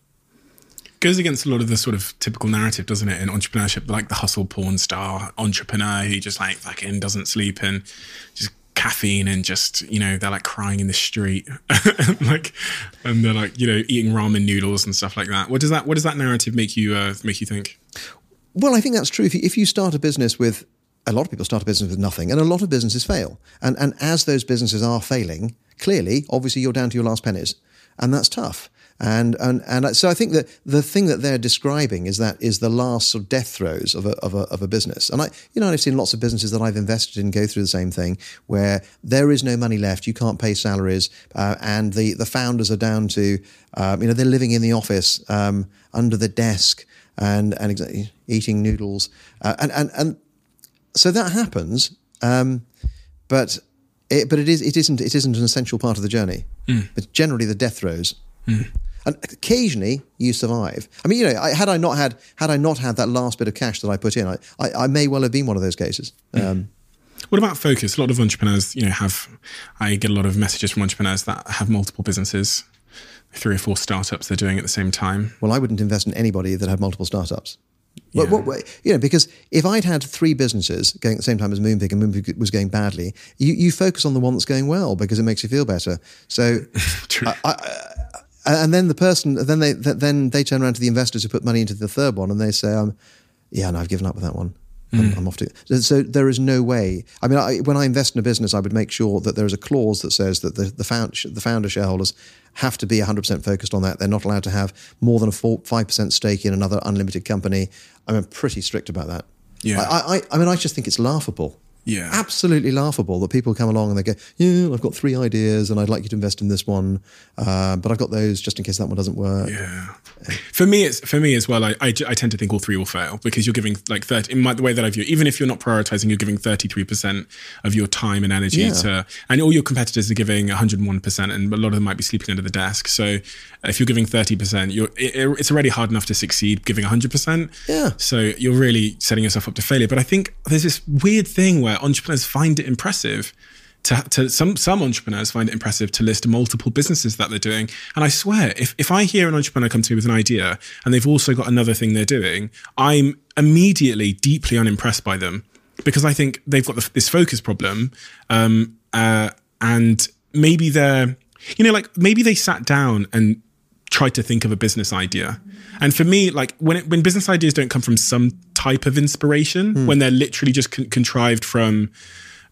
Goes against a lot of the sort of typical narrative, doesn't it, in entrepreneurship, like the hustle porn star entrepreneur who just like fucking doesn't sleep and just caffeine and just, you know, they're like crying in the street, like, and they're like, you know, eating ramen noodles and stuff like that. What does that, what does that narrative make you, uh, make you think?
Well, I think that's true. If you, if you start a business with, a lot of people start a business with nothing, and a lot of businesses fail. And and as those businesses are failing, clearly, obviously, you're down to your last pennies, and that's tough. And and and so I think that the thing that they're describing is that is the last sort of death throes of a of a of a business. And I you know I've seen lots of businesses that I've invested in go through the same thing, where there is no money left, you can't pay salaries, uh, and the the founders are down to um, you know they're living in the office um, under the desk and and ex- eating noodles, uh, and and and so that happens. Um, but it but it is it isn't it isn't an essential part of the journey. Mm. It's generally the death throes. Mm. And occasionally you survive. I mean, you know, I, had I not had had I not had that last bit of cash that I put in, I, I, I may well have been one of those cases. Mm. Um,
what about focus? A lot of entrepreneurs, you know, have. I get a lot of messages from entrepreneurs that have multiple businesses, three or four startups they're doing at the same time.
Well, I wouldn't invest in anybody that had multiple startups. Yeah. Well, what, you know, because if I'd had three businesses going at the same time as Moonpig and Moonpig was going badly, you, you focus on the one that's going well because it makes you feel better. So,
True.
I, I, and then the person, then they then they turn around to the investors who put money into the third one, and they say, um, "Yeah, no, I've given up with that one. I'm, mm. I'm off to." So, so there is no way. I mean, I, when I invest in a business, I would make sure that there is a clause that says that the the, found, the founder shareholders have to be one hundred percent focused on that. They're not allowed to have more than a four, five percent stake in another unlimited company. I'm pretty strict about that.
Yeah.
I, I, I mean, I just think it's laughable.
Yeah.
Absolutely laughable that people come along and they go, yeah, I've got three ideas and I'd like you to invest in this one, uh, but I've got those just in case that one doesn't work.
Yeah. For me, it's for me as well. I, I, I tend to think all three will fail because you're giving like thirty. In my, the way that I view it, even if you're not prioritizing, you're giving thirty-three percent of your time and energy
yeah.
to, and all your competitors are giving one hundred one percent, and a lot of them might be sleeping under the desk. So if you're giving thirty percent, you're it, it's already hard enough to succeed giving one hundred percent.
Yeah.
So you're really setting yourself up to failure. But I think there's this weird thing where entrepreneurs find it impressive. To, to some some entrepreneurs find it impressive to list multiple businesses that they're doing. And I swear, if, if I hear an entrepreneur come to me with an idea and they've also got another thing they're doing, I'm immediately deeply unimpressed by them because I think they've got the, this focus problem. Um, uh, and maybe they're, you know, like maybe they sat down and tried to think of a business idea. And for me, like when it, when business ideas don't come from some type of inspiration, mm. when they're literally just con- contrived from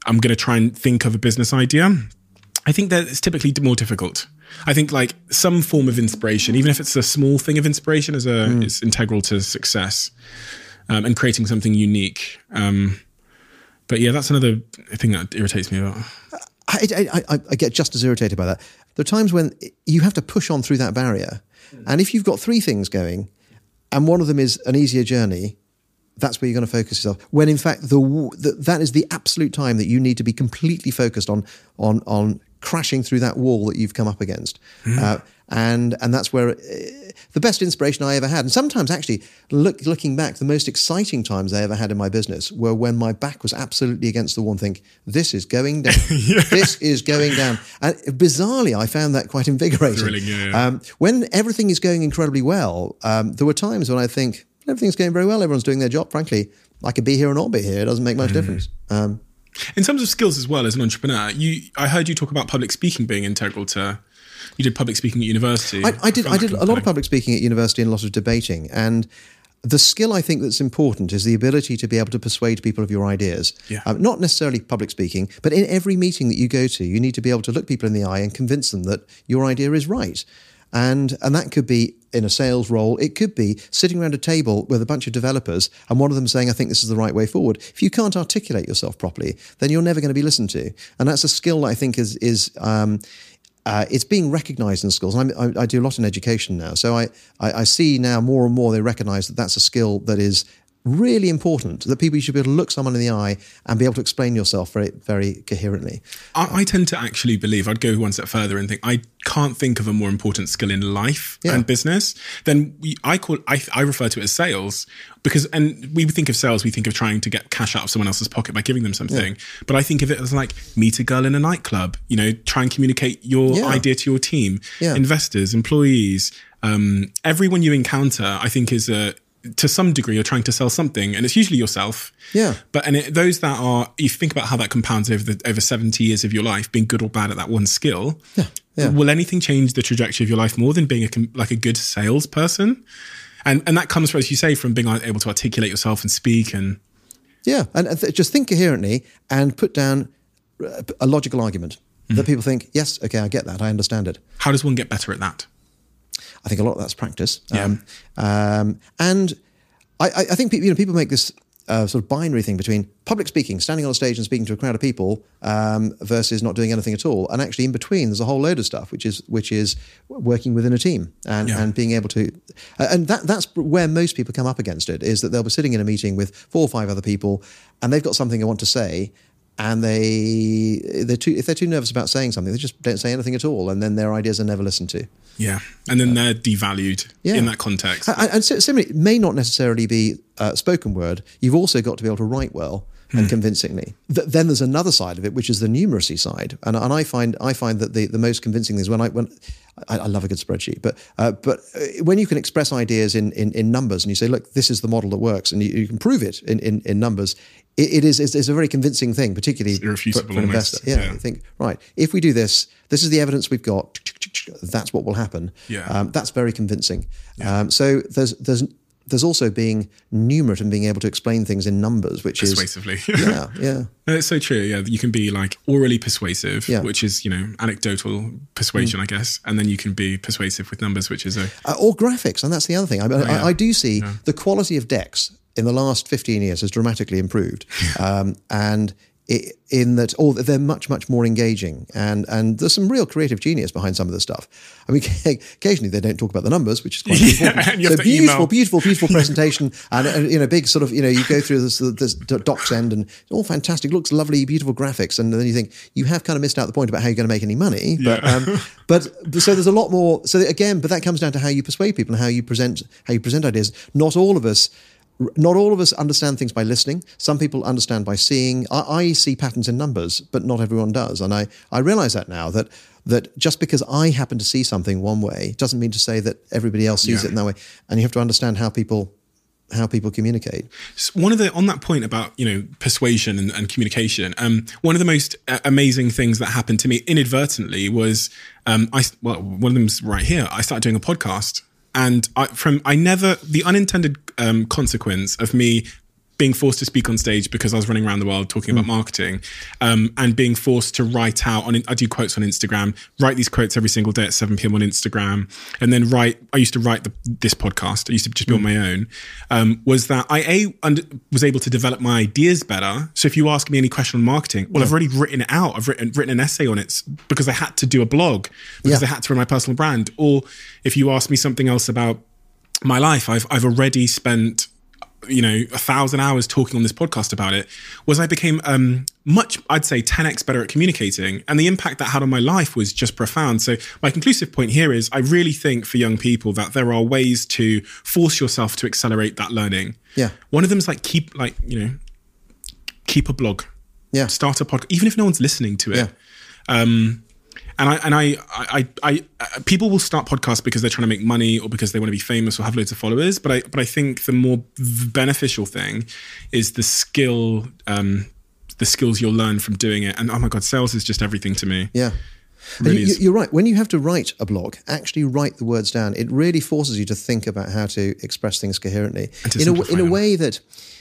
I'm going to try and think of a business idea, I think that it's typically more difficult. I think like some form of inspiration, even if it's a small thing of inspiration, is a mm. is integral to success um, and creating something unique. Um, but yeah, that's another thing that irritates me about.
I, I, I, I get just as irritated by that. There are times when you have to push on through that barrier. And if you've got three things going and one of them is an easier journey, that's where you're going to focus yourself. When in fact, the, the that is the absolute time that you need to be completely focused on on on crashing through that wall that you've come up against. Mm. Uh, and and that's where uh, the best inspiration I ever had. And sometimes actually, look, looking back, the most exciting times I ever had in my business were when my back was absolutely against the wall and think, this is going down. yeah. This is going down. And bizarrely, I found that quite invigorating.
Thrilling, yeah, yeah.
Um, when everything is going incredibly well, um, there were times when I think, everything's going very well, everyone's doing their job. Frankly, I could be here or not be here. It doesn't make much mm. difference. Um,
In terms of skills as well as an entrepreneur, you I heard you talk about public speaking being integral to. You did public speaking at university.
I, I did. I did a lot of public speaking at university and a lot of debating. And the skill I think that's important is the ability to be able to persuade people of your ideas.
Yeah.
Um, not necessarily public speaking, but in every meeting that you go to, you need to be able to look people in the eye and convince them that your idea is right. And and that could be in a sales role. It could be sitting around a table with a bunch of developers and one of them saying, I think this is the right way forward. If you can't articulate yourself properly, then you're never going to be listened to. And that's a skill that I think is, is um, uh, it's being recognized in schools. I'm, I, I do a lot in education now. So I, I, I see now more and more they recognize that that's a skill that is really important, that people should be able to look someone in the eye and be able to explain yourself very, very coherently.
I, I tend to actually believe, I'd go one step further and think, I can't think of a more important skill in life yeah. and business than we, I call, I, I refer to it as sales because, and we think of sales, we think of trying to get cash out of someone else's pocket by giving them something. Yeah. But I think of it as like meet a girl in a nightclub, you know, try and communicate your yeah. idea to your team, yeah. investors, employees, um, everyone you encounter, I think is a, to some degree, you're trying to sell something, and it's usually yourself.
Yeah.
But and it, those that are, you think about how that compounds over the over seventy years of your life, being good or bad at that one skill.
Yeah. Yeah.
Will anything change the trajectory of your life more than being a like a good salesperson? And and that comes from, as you say, from being able to articulate yourself and speak and.
Yeah, and th- just think coherently and put down a logical argument mm-hmm. that people think, yes, okay, I get that, I understand it.
How does one get better at that?
I think a lot of that's practice.
Yeah.
Um, um, and I, I think people, you know, people make this uh, sort of binary thing between public speaking, standing on a stage and speaking to a crowd of people, um, versus not doing anything at all. And actually in between, there's a whole load of stuff, which is which is working within a team and,
yeah.
and being able to... Uh, and that that's where most people come up against it, is that they'll be sitting in a meeting with four or five other people and they've got something they want to say, and they they're too if they're too nervous about saying something, they just don't say anything at all, and then their ideas are never listened to.
Yeah, and then they're devalued yeah. in that context.
And, and similarly, it may not necessarily be uh, spoken word. You've also got to be able to write well and hmm. convincingly. Th- then there's another side of it, which is the numeracy side, and and I find I find that the, the most convincing things when I when I, I love a good spreadsheet, but uh, but when you can express ideas in, in in numbers and you say, look, this is the model that works, and you, you can prove it in in, in numbers. It, it is it's, it's a very convincing thing, particularly for, for an investor. Yeah, yeah, you think, right, if we do this, this is the evidence we've got. That's what will happen.
Yeah,
um, that's very convincing.
Yeah.
Um, so there's there's there's also being numerate and being able to explain things in numbers, which
persuasively.
is yeah, yeah.
No, it's so true. Yeah, you can be like orally persuasive,
yeah.
which is, you know, anecdotal persuasion, mm. I guess, and then you can be persuasive with numbers, which is a
uh, or graphics, and that's the other thing. I,
oh, yeah.
I, I do see
yeah.
the quality of decks in the last fifteen years has dramatically improved, um, and. It, in that, or they're much, much more engaging, and and there's some real creative genius behind some of the stuff. I mean, occasionally they don't talk about the numbers, which is quite
yeah,
important.
you
So
have
beautiful,
email.
beautiful, beautiful presentation, and, and you know, big sort of, you know, you go through this, this docs end, and it's all fantastic, looks lovely, beautiful graphics, and then you think you have kind of missed out the point about how you're going to make any money. But
yeah.
um, but so there's a lot more. So again, but that comes down to how you persuade people and how you present how you present ideas. Not all of us. Not all of us understand things by listening. Some people understand by seeing. I, I see patterns in numbers, but not everyone does. And I, I realize that now, that that just because I happen to see something one way doesn't mean to say that everybody else sees
yeah.
it in that way. And you have to understand how people how people communicate.
So one of the on that point about, you know, persuasion and, and communication, um, one of the most uh, amazing things that happened to me inadvertently was, um, I well, one of them's right here. I started doing a podcast. And I, from I never the unintended um, consequence of me being forced to speak on stage because I was running around the world talking mm. about marketing, um, and being forced to write out on, I do quotes on Instagram, write these quotes every single day at seven p.m. on Instagram, and then write, I used to write the, this podcast, I used to just be mm. on my own, um, was that I a, under, was able to develop my ideas better. So if you ask me any question on marketing, well, yeah. I've already written it out. I've written, written an essay on it because I had to do a blog, because yeah. I had to run my personal brand. Or if you ask me something else about my life, I've I've already spent, you know, a thousand hours talking on this podcast about it. Was I became um, much, I'd say ten x better at communicating, and the impact that had on my life was just profound. So my conclusive point here is I really think for young people that there are ways to force yourself to accelerate that learning.
Yeah.
One of them is like keep, like, you know, keep a blog.
Yeah.
Start a podcast, even if no one's listening to it.
Yeah.
Um, And I and I, I, I, I, people will start podcasts because they're trying to make money or because they want to be famous or have loads of followers. But I, but I think the more beneficial thing is the skill, um, the skills you'll learn from doing it. And oh my God, sales is just everything to me.
Yeah, really you, you're right. When you have to write a blog, actually write the words down. It really forces you to think about how to express things coherently in a in a way that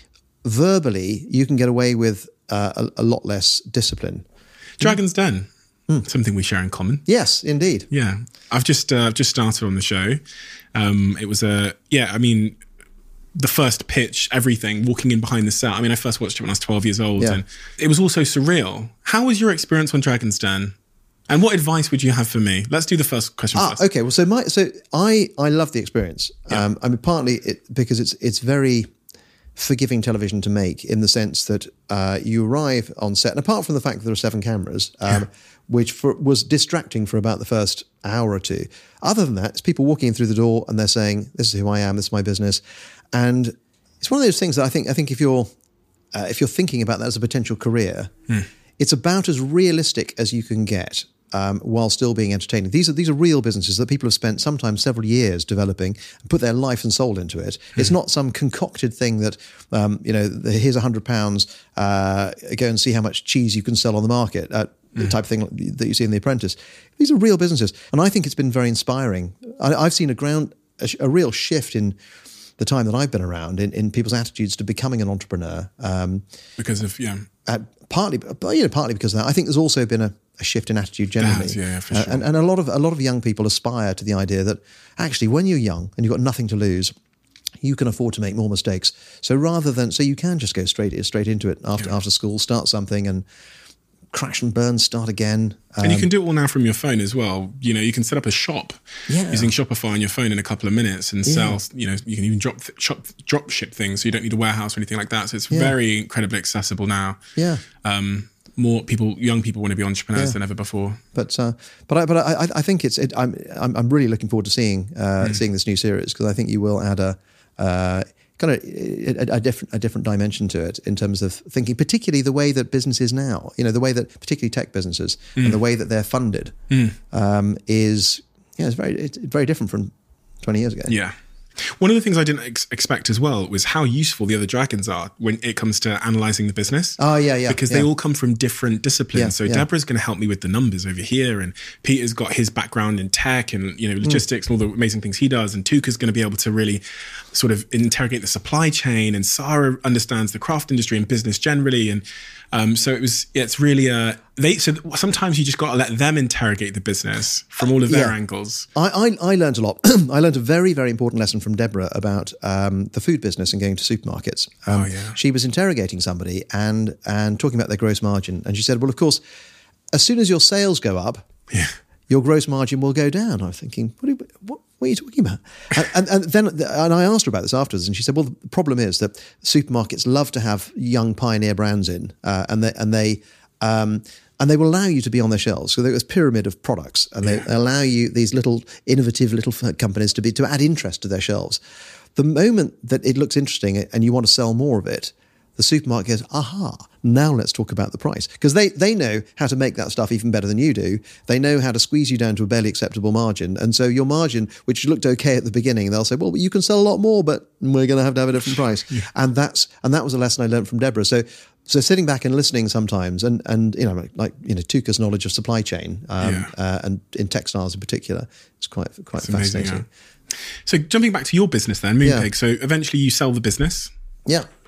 verbally you can get away with uh, a, a lot less discipline.
Dragon's Den. Mm. Something we share in common.
Yes, indeed.
Yeah, I've just uh, just started on the show. Um, it was a yeah. I mean, the first pitch, everything, walking in behind the set. I mean, I first watched it when I was twelve years old,
yeah.
and it was also surreal. How was your experience on Dragon's Den? And what advice would you have for me? Let's do the first question
ah,
first.
Okay. Well, so my so I I love the experience. Yeah. Um, I mean, partly it, because it's it's very forgiving television to make, in the sense that uh, you arrive on set, and apart from the fact that there are seven cameras, um, yeah. which for, was distracting for about the first hour or two. Other than that, it's people walking in through the door and they're saying, "This is who I am. This is my business," and it's one of those things that I think I think if you're uh, if you're thinking about that as a potential career, mm. it's about as realistic as you can get. Um, while still being entertaining. These are these are real businesses that people have spent sometimes several years developing and put their life and soul into it. Mm. It's not some concocted thing that, um, you know, here's a hundred pounds, uh, go and see how much cheese you can sell on the market, uh, the mm. type of thing that you see in The Apprentice. These are real businesses. And I think it's been very inspiring. I, I've seen a ground, a, a real shift in the time that I've been around in, in people's attitudes to becoming an entrepreneur. Um,
because of, yeah.
Uh, partly, but, you know, partly because of that. I think there's also been a, a shift in attitude generally.
Has, yeah, yeah, for sure.
Uh, and, and a lot of a lot of young people aspire to the idea that actually, when you're young and you've got nothing to lose, you can afford to make more mistakes. So rather than so you can just go straight straight into it after yeah. after school, start something and crash and burn, start again. Um,
and you can do it all now from your phone as well. You know, you can set up a shop
yeah.
using Shopify on your phone in a couple of minutes and
yeah.
sell, you know, you can even drop shop, drop ship things, so you don't need a warehouse or anything like that. So it's
yeah.
very incredibly accessible now.
Yeah.
Um, more people, young people want to be entrepreneurs yeah. than ever before.
But uh, but I, but I, I think it's it, I'm I'm really looking forward to seeing uh, mm. seeing this new series, because I think you will add a uh, kind of a, a different a different dimension to it in terms of thinking, particularly the way that business is now. You know, the way that particularly tech businesses mm. and the way that they're funded
mm.
um, is yeah, it's very it's very different from twenty years ago.
Yeah. One of the things I didn't ex- expect as well was how useful the other dragons are when it comes to analysing the business.
Oh, yeah, yeah.
Because
yeah.
they all come from different disciplines.
Yeah,
so
yeah.
Deborah's going to help me with the numbers over here, and Peter's got his background in tech and, you know, logistics mm. and all the amazing things he does, and Tuka's going to be able to really sort of interrogate the supply chain, and Sarah understands the craft industry and business generally. And um, so it was, yeah, it's really a, they, so sometimes you just got to let them interrogate the business from all of their
yeah.
angles.
I, I, I learned a lot. I learned a very, very important lesson from Deborah about um, the food business and going to supermarkets. Um,
oh, yeah.
She was interrogating somebody and, and talking about their gross margin. And she said, well, of course, as soon as your sales go up,
yeah.
your gross margin will go down. I was thinking, what are you, what, what are you talking about? and, and, and then and I asked her about this afterwards, and she said, well, the problem is that supermarkets love to have young pioneer brands in, uh, and they and they um, and they will allow you to be on their shelves. So there's a pyramid of products, and they yeah. allow you, these little innovative little companies, to be to add interest to their shelves. The moment that it looks interesting and you want to sell more of it, the supermarket goes, aha, now let's talk about the price. Because they, they know how to make that stuff even better than you do. They know how to squeeze you down to a barely acceptable margin. And so your margin, which looked okay at the beginning, they'll say, well, you can sell a lot more, but we're going to have to have a different price. yeah. And that's and that was a lesson I learned from Deborah. So so sitting back and listening sometimes, and, and you know, like, you know, Tuka's knowledge of supply chain um,
yeah.
uh, and in textiles in particular, it's quite quite
it's
fascinating.
Amazing, yeah. So jumping back to your business then, Moonpig.
Yeah.
So eventually you sell the business.
Yeah.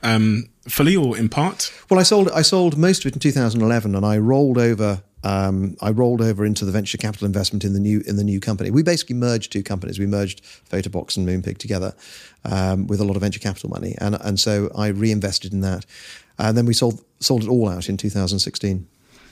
um, fully or in part?
Well, I sold I sold most of it in two thousand eleven, and I rolled over. Um, I rolled over into the venture capital investment in the new in the new company. We basically merged two companies. We merged Photobox and Moonpig together um, with a lot of venture capital money, and and so I reinvested in that, and then we sold sold it all out in two thousand sixteen.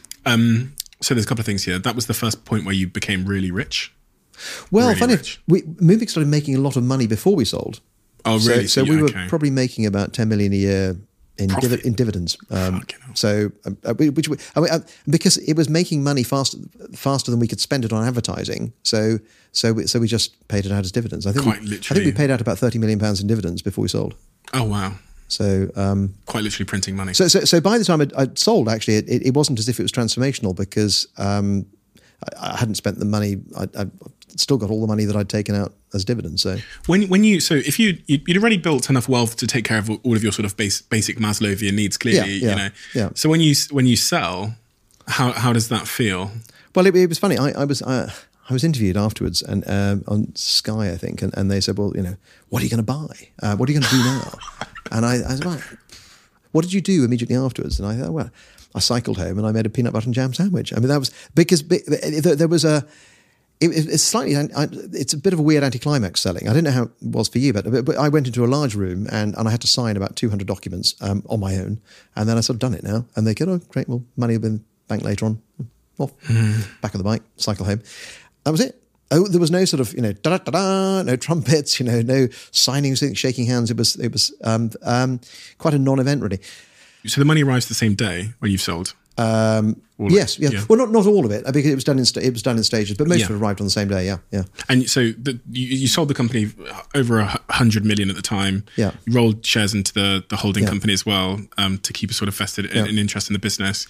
Um, so there's a couple of things here. That was the first point where you became really rich.
Well,
really
funny,
rich.
we Moonpig started making a lot of money before we sold.
Oh, really?
So, so
so
we
yeah,
were
okay.
probably making about ten million a year in divi- in dividends. Um, so, uh, which we, I mean, uh, because it was making money faster faster than we could spend it on advertising. So, so we, so we just paid it out as dividends. I think
Quite
we,
literally.
I think we paid out about thirty million pounds in dividends before we sold.
Oh wow!
So, um,
quite literally printing money.
So, so, so by the time I'd, I'd sold, actually, it, it, it wasn't as if it was transformational because um, I, I hadn't spent the money. I, I still got all the money that I'd taken out as dividends. So
when when you so if you you'd already built enough wealth to take care of all of your sort of base, basic Maslowian needs, clearly,
yeah, yeah,
you know.
Yeah.
So when you when you sell, how how does that feel?
Well, it, it was funny. I, I was uh, I was interviewed afterwards and um, on Sky, I think, and, and they said, "Well, you know, what are you going to buy? Uh, what are you going to do now?" And I, I was like, "What did you do immediately afterwards?" And I thought, well, I cycled home and I made a peanut butter and jam sandwich. I mean, that was because there was a. It, it's slightly, it's a bit of a weird anticlimax selling. I don't know how it was for you, but, but I went into a large room and, and I had to sign about two hundred documents um, on my own. And then I sort of done it now. And they go, oh, great, well, money will be in the bank later on. Off, mm. back on the bike, cycle home. That was it. Oh, there was no sort of, you know, da-da-da-da, no trumpets, you know, no signing, shaking hands. It was, it was um, um, quite a non-event, really.
So the money arrives the same day when you've sold?
Um, yes, yeah. yeah. Well, not not all of it because it was done in sta- it was done in stages, but most yeah. of it arrived on the same day. Yeah, yeah.
And so the, you, you sold the company over a hundred million at the time.
Yeah.
You rolled shares into the the holding
yeah.
company as well um, to keep a sort of vested
yeah.
an interest in the business.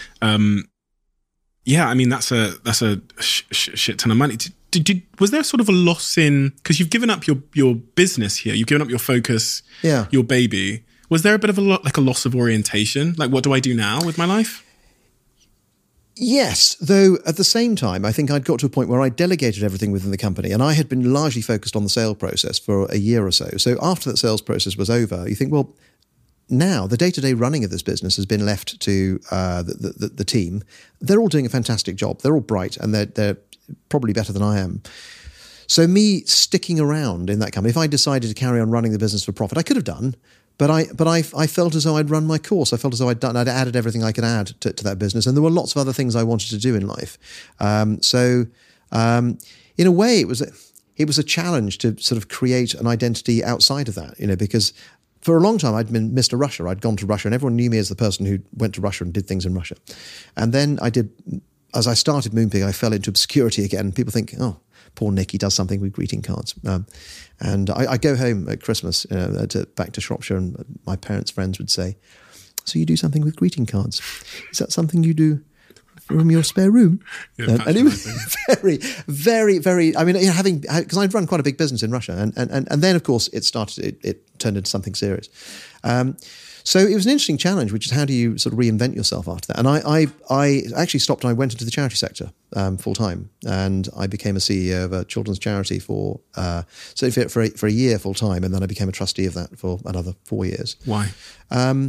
Um, yeah, I mean that's a that's a sh- sh- shit ton of money. Did, did, did was there sort of a loss in because you've given up your your business here, you've given up your focus,
yeah,
your baby. Was there a bit of a lo- like a loss of orientation? Like, what do I do now with my life?
Yes, though at the same time, I think I'd got to a point where I delegated everything within the company and I had been largely focused on the sale process for a year or so. So after that sales process was over, you think, well, now the day-to-day running of this business has been left to uh, the, the, the team. They're all doing a fantastic job. They're all bright and they're, they're probably better than I am. So me sticking around in that company, if I decided to carry on running the business for profit, I could have done. But I, but I, I felt as though I'd run my course. I felt as though I'd done, I'd added everything I could add to, to that business, and there were lots of other things I wanted to do in life. Um, so, um, in a way, it was a, it was a challenge to sort of create an identity outside of that, you know, because for a long time I'd been Mister Russia. I'd gone to Russia, and everyone knew me as the person who went to Russia and did things in Russia. And then I did, as I started Moonpig, I fell into obscurity again. People think, oh, poor Nick, he does something with greeting cards. Um, and I, I go home at Christmas uh, to, back to Shropshire, and my parents' friends would say, so you do something with greeting cards? Is that something you do from your spare room?
Yeah,
and, and it was very, very, very, I mean, you know, having, because I'd run quite a big business in Russia. And, and, and then, of course, it started, it, it turned into something serious. Um, So it was an interesting challenge, which is how do you sort of reinvent yourself after that? And I, I, I actually stopped and I went into the charity sector um, full time, and I became a C E O of a children's charity for uh, so for a, for a year full time, and then I became a trustee of that for another four years.
Why?
Um,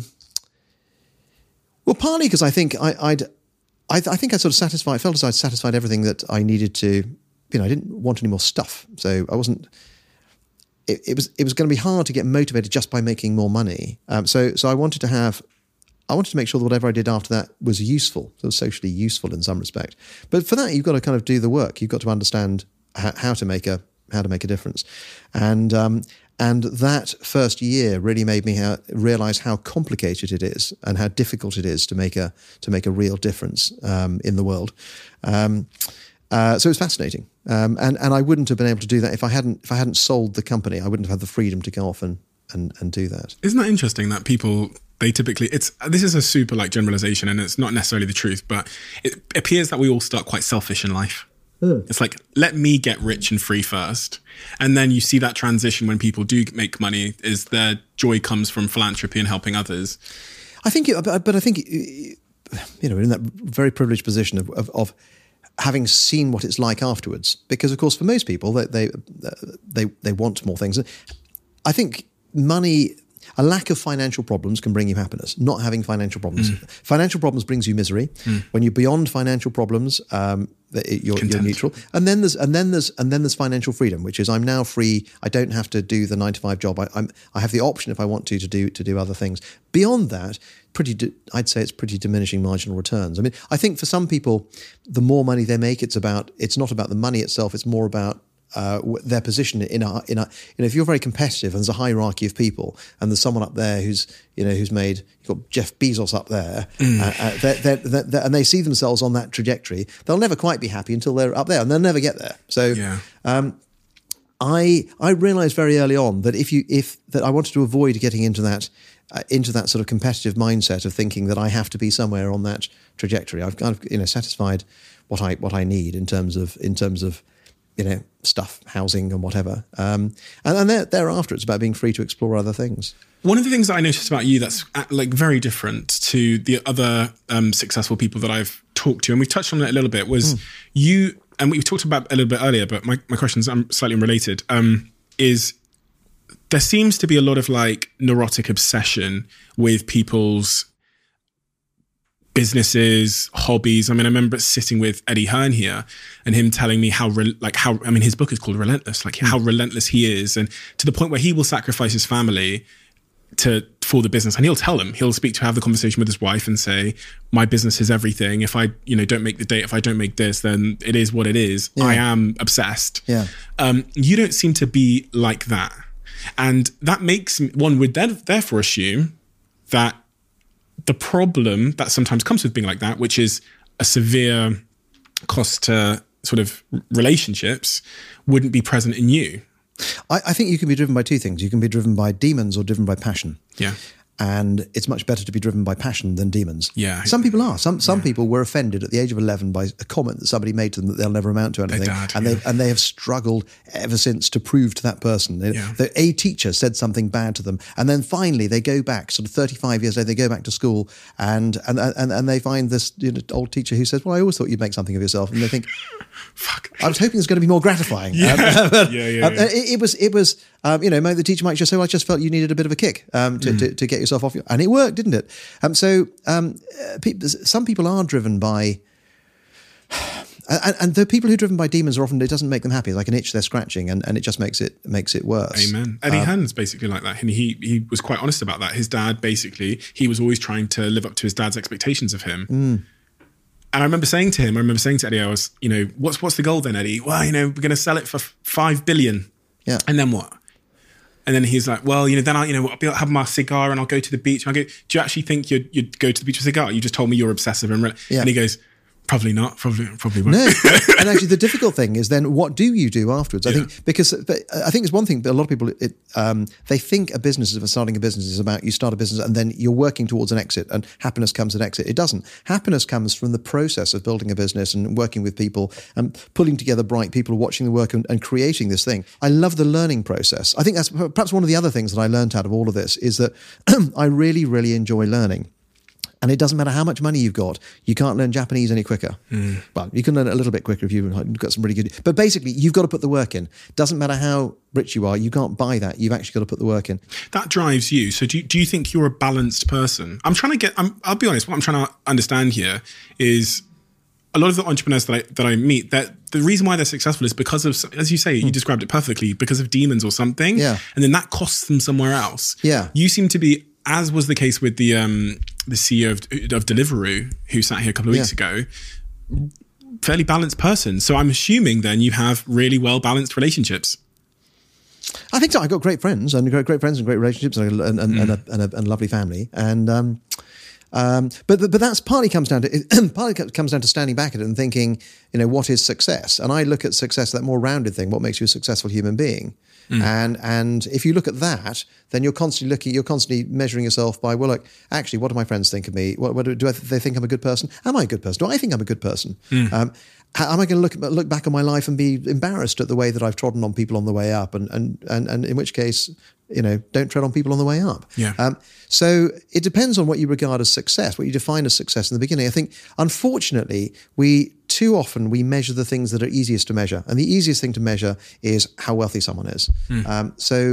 well, partly because I think I, I'd, I, I think I sort of satisfied, felt as I'd satisfied everything that I needed to. You know, I didn't want any more stuff, so I wasn't. It, it was it was going to be hard to get motivated just by making more money. Um, so so I wanted to have, I wanted to make sure that whatever I did after that was useful, sort of socially useful in some respect. But for that, you've got to kind of do the work. You've got to understand how, how to make a how to make a difference, and um, and that first year really made me ha- realize how complicated it is and how difficult it is to make a to make a real difference um, in the world. Um, Uh, so it was fascinating, um, and and I wouldn't have been able to do that if I hadn't if I hadn't sold the company. I wouldn't have had the freedom to go off and, and, and do that.
Isn't that interesting that people they typically it's this is a super like generalization and it's not necessarily the truth, but it appears that we all start quite selfish in life. Mm. It's like let me get rich and free first, and then you see that transition when people do make money is their joy comes from philanthropy and helping others.
I think, it, but, but I think you know in that very privileged position of, of, of having seen what it's like afterwards, because of course for most people they they they, they want more things. I think money a lack of financial problems can bring you happiness. Not having financial problems.
Mm.
Financial problems brings you misery. Mm. When you're beyond financial problems, um, you're, you're neutral. And then there's and then there's and then there's financial freedom, which is I'm now free. I don't have to do the nine to five job. I, I'm I have the option if I want to to do to do other things. Beyond that, pretty di- I'd say it's pretty diminishing marginal returns. I mean, I think for some people, the more money they make, it's about it's not about the money itself. It's more about Uh, their position in a, in a, you know, if you're very competitive and there's a hierarchy of people and there's someone up there who's, you know, who's made, you've got Jeff Bezos up there mm. uh, uh, they're, they're, they're, they're, and they see themselves on that trajectory, they'll never quite be happy until they're up there and they'll never get there. So
yeah.
um, I I realized very early on that if you, if, that I wanted to avoid getting into that, uh, into that sort of competitive mindset of thinking that I have to be somewhere on that trajectory. I've kind of, you know, satisfied what I, what I need in terms of, in terms of, you know, stuff, housing and whatever. Um, and and there, thereafter, it's about being free to explore other things.
One of the things that I noticed about you that's like very different to the other um, successful people that I've talked to, and we've touched on it a little bit, was mm. you, and we talked about it a little bit earlier, but my, my questions are slightly unrelated, um, is there seems to be a lot of like neurotic obsession with people's businesses, hobbies. I mean, I remember sitting with Eddie Hearn here and him telling me how, re- like how, I mean, his book is called Relentless, like mm. how relentless he is. And to the point where he will sacrifice his family to, for the business. And he'll tell them, he'll speak to have the conversation with his wife and say, my business is everything. If I, you know, don't make the date, if I don't make this, then it is what it is. Yeah. I am obsessed.
Yeah.
Um, you don't seem to be like that. And that makes one would then therefore assume that the problem that sometimes comes with being like that, which is a severe cost to sort of relationships, wouldn't be present in you.
I, I think you can be driven by two things. You can be driven by demons or driven by passion.
Yeah.
And it's much better to be driven by passion than demons.
Yeah.
Some people are. Some some
yeah.
people were offended at the age of eleven by a comment that somebody made to them that they'll never amount to anything.
Dad,
and
yeah.
they and they have struggled ever since to prove to that person.
Yeah.
That a teacher said something bad to them. And then finally they go back, sort of thirty-five years later, they go back to school and and and, and they find this, you know, old teacher who says, well, I always thought you'd make something of yourself. And they think,
fuck,
I was hoping it was going to be more gratifying.
Yeah.
Um, but,
yeah, yeah,
um,
yeah.
It, it was, it was, um, you know, the teacher might just say, well, I just felt you needed a bit of a kick um, to, mm. to, to get yourself off your, and it worked, didn't it? Um, so um, uh, pe- some people are driven by, and, and the people who are driven by demons are often, it doesn't make them happy. It's like an itch they're scratching, and, and it just makes it makes it worse.
Amen. Eddie
um,
Hearn's basically like that, and he he was quite honest about that. His dad basically, he was always trying to live up to his dad's expectations of him.
Mm.
And I remember saying to him, I remember saying to Eddie, I was, you know, what's what's the goal then, Eddie? Well, you know, we're going to sell it for five billion.
Yeah.
And then what? And then he's like, well, you know, then I'll, you know, I'll be able to have my cigar and I'll go to the beach. And I go, do you actually think you'd, you'd go to the beach with a cigar? You just told me you're obsessive. And, re-.
Yeah.
and he goes, probably not, probably, probably won't.
No. And actually the difficult thing is then what do you do afterwards? I
Yeah.
think, because but I think it's one thing, but a lot of people, it, um, they think a business, is starting a business is about you start a business and then you're working towards an exit and happiness comes at exit. It doesn't. Happiness comes from the process of building a business and working with people and pulling together bright people, watching the work and, and creating this thing. I love the learning process. I think that's perhaps one of the other things that I learned out of all of this is that I really, really enjoy learning. And it doesn't matter how much money you've got, you can't learn Japanese any quicker. Mm. Well, you can learn it a little bit quicker if you've got some really good... But basically, you've got to put the work in. Doesn't matter how rich you are, you can't buy that. You've actually got to put the work in.
That drives you. So do you, do you think you're a balanced person? I'm trying to get... I'm, I'll be honest, what I'm trying to understand here is a lot of the entrepreneurs that I, that I meet, that the reason why they're successful is because of, as you say, you described it perfectly, because of demons or something.
Yeah.
And then that costs them somewhere else.
Yeah.
You seem to be, as was the case with the... Um, the C E O of, of Deliveroo, who sat here a couple of weeks yeah. ago, fairly balanced person. So I'm assuming then you have really well balanced relationships.
I think so. I've got great friends and great, great friends and great relationships and, and, and, mm. and, a, and, a, and a lovely family. And um, um, but but that's partly comes down to it, partly comes down to standing back at it and thinking, you know, what is success? And I look at success, that more rounded thing. What makes you a successful human being? Mm. And and if you look at that, then you're constantly looking, you're constantly measuring yourself by, well, look, actually, what do my friends think of me? What, what do, do I, they think I'm a good person? Am I a good person? Do I think I'm a good person? Mm. Um, how, am I going to look look back on my life and be embarrassed at the way that I've trodden on people on the way up? And and and, and in which case, you know, don't tread on people on the way up.
Yeah.
Um, so it depends on what you regard as success, what you define as success in the beginning. I think, unfortunately, we too often we measure the things that are easiest to measure. And the easiest thing to measure is how wealthy someone is. Mm. Um, so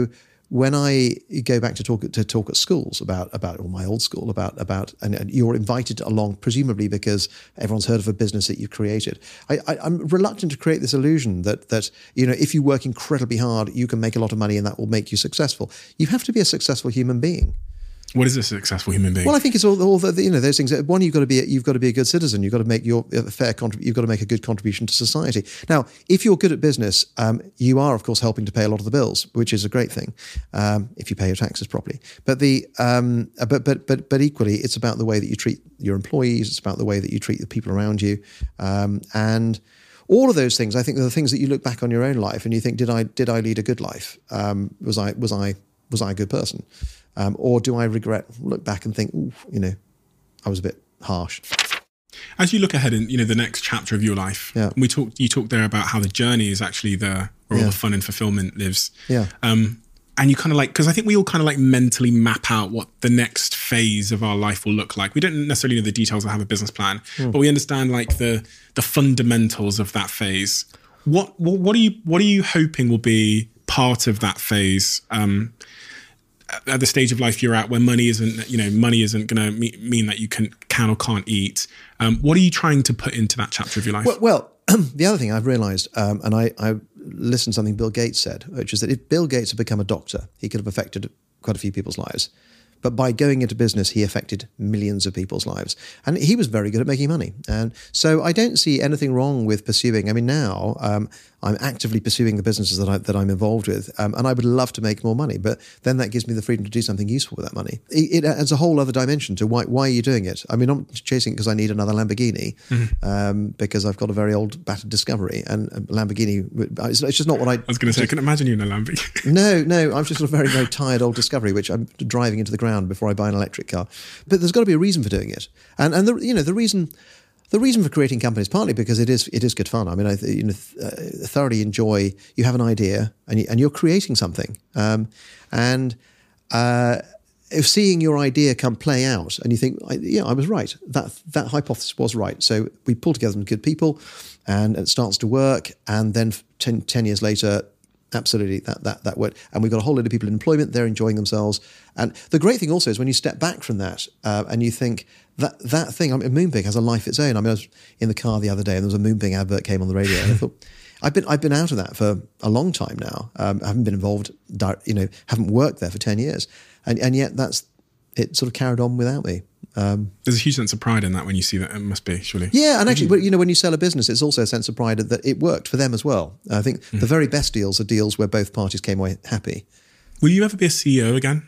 when I go back to talk to talk at schools about about or my old school about about and, and you're invited along presumably because everyone's heard of a business that you've created. I, I, I'm reluctant to create this illusion that that you know if you work incredibly hard you can make a lot of money and that will make you successful. You have to be a successful human being.
What is a successful human being?
Well, I think it's all, all the, you know, those things. One, you've got to be, you've got to be a good citizen. You've got to make your a fair, contrib- you've got to make a good contribution to society. Now, if you're good at business, um, you are, of course, helping to pay a lot of the bills, which is a great thing, um, if you pay your taxes properly. But the, um, but but but but equally, it's about the way that you treat your employees. It's about the way that you treat the people around you, um, and all of those things. I think are the things that you look back on your own life and you think, did I did I lead a good life? Um, was I was I was I a good person? Um, or do I regret, look back and think, ooh, you know, I was a bit harsh.
As you look ahead in, you know, the next chapter of your life,
yeah.
we talked, you talked there about how the journey is actually the, where
yeah.
all the fun and fulfillment lives.
Yeah.
Um, and you kind of like, because I think we all kind of like mentally map out what the next phase of our life will look like. We don't necessarily know the details or have a business plan, mm. but we understand like the the fundamentals of that phase. What what, what are you what are you hoping will be part of that phase? Um, at the stage of life you're at where money isn't, you know, money isn't going to me- mean that you can can or can't eat. Um, what are you trying to put into that chapter of your life?
Well, well the other thing I've realised, um, and I, I listened to something Bill Gates said, which is that if Bill Gates had become a doctor, he could have affected quite a few people's lives. But by going into business, he affected millions of people's lives. And he was very good at making money. And so I don't see anything wrong with pursuing. I mean, now um, I'm actively pursuing the businesses that, I, that I'm involved with. Um, and I would love to make more money. But then that gives me the freedom to do something useful with that money. It, it adds a whole other dimension to why, why are you doing it? I mean, I'm chasing it because I need another Lamborghini, mm-hmm. um, because I've got a very old battered Discovery. And Lamborghini, it's, it's just not what I...
I was going to say, I couldn't imagine you in a Lamborghini.
No, no, I'm just a very, very tired old Discovery, which I'm driving into the ground before I buy an electric car. But there's got to be a reason for doing it, and and the you know the reason the reason for creating companies partly because it is it is good fun. I mean, I you know uh, thoroughly enjoy. You have an idea and you, and you're creating something, um, and uh, if seeing your idea come play out, and you think, yeah, I was right. That that hypothesis was right. So we pull together some good people, and it starts to work, and then ten, ten years later. Absolutely, that that that word, and we've got a whole lot of people in employment. They're enjoying themselves, and the great thing also is when you step back from that uh, and you think that that thing. I mean, Moonpig has a life of its own. I mean, I was in the car the other day, and there was a Moonpig advert came on the radio, and I thought, I've been I've been out of that for a long time now. Um, I haven't been involved, you know, haven't worked there for ten years, and and yet that's it. Sort of carried on without me. Um,
There's a huge sense of pride in that when you see that. It must be, surely.
Yeah, and actually, mm-hmm. you know, when you sell a business, it's also a sense of pride that it worked for them as well. I think mm-hmm. the very best deals are deals where both parties came away happy.
Will you ever be a C E O again?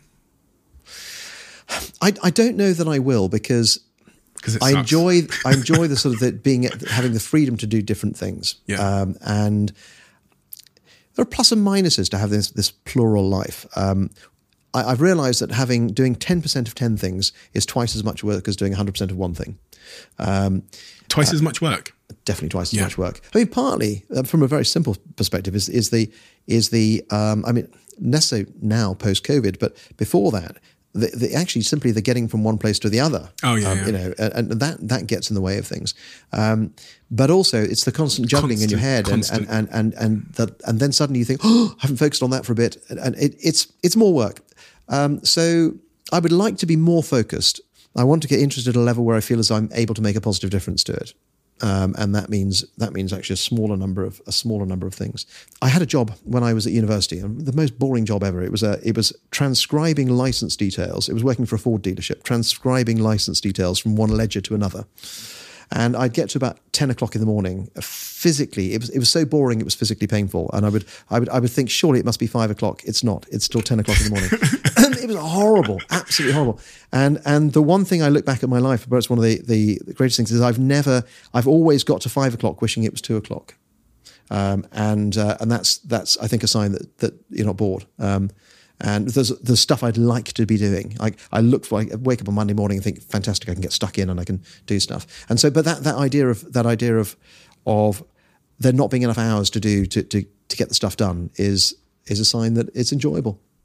I, I don't know that I will because I enjoy I enjoy the sort of the being having the freedom to do different things.
Yeah.
Um, and there are plus and minuses to have this this plural life. Um, I've realised that having doing ten percent of ten things is twice as much work as doing one hundred percent of one thing. Um,
twice
uh,
as much work?
Definitely twice as
yeah.
much work. I mean, partly uh, from a very simple perspective is is the is the um, I mean, less so now post COVID, but before that, the, the actually simply the getting from one place to the other.
Oh yeah,
um,
yeah.
You know, and, and that that gets in the way of things. Um, but also, it's the constant juggling constant, in your head, and and and and and, that, and then suddenly you think, oh, I haven't focused on that for a bit, and, and it, it's it's more work. Um, so I would like to be more focused. I want to get interested at a level where I feel as I'm able to make a positive difference to it. Um, and that means that means actually a smaller number of a smaller number of things. I had a job when I was at university, the most boring job ever. It was a it was transcribing license details. It was working for a Ford dealership, transcribing license details from one ledger to another. And I'd get to about ten o'clock in the morning. Physically, it was it was so boring. It was physically painful. And I would I would I would think, surely it must be five o'clock. It's not. It's still ten o'clock in the morning. And it was horrible, absolutely horrible. And and the one thing I look back at my life, but it's one of the, the the greatest things, is I've never I've always got to five o'clock wishing it was two o'clock. Um, and uh, and that's that's I think a sign that that you're not bored. Um, And there's there's stuff I'd like to be doing. I I look for I wake up on Monday morning and think, fantastic, I can get stuck in and I can do stuff. And so, but that that idea of that idea of of there not being enough hours to do to to to get the stuff done is is a sign that it's enjoyable.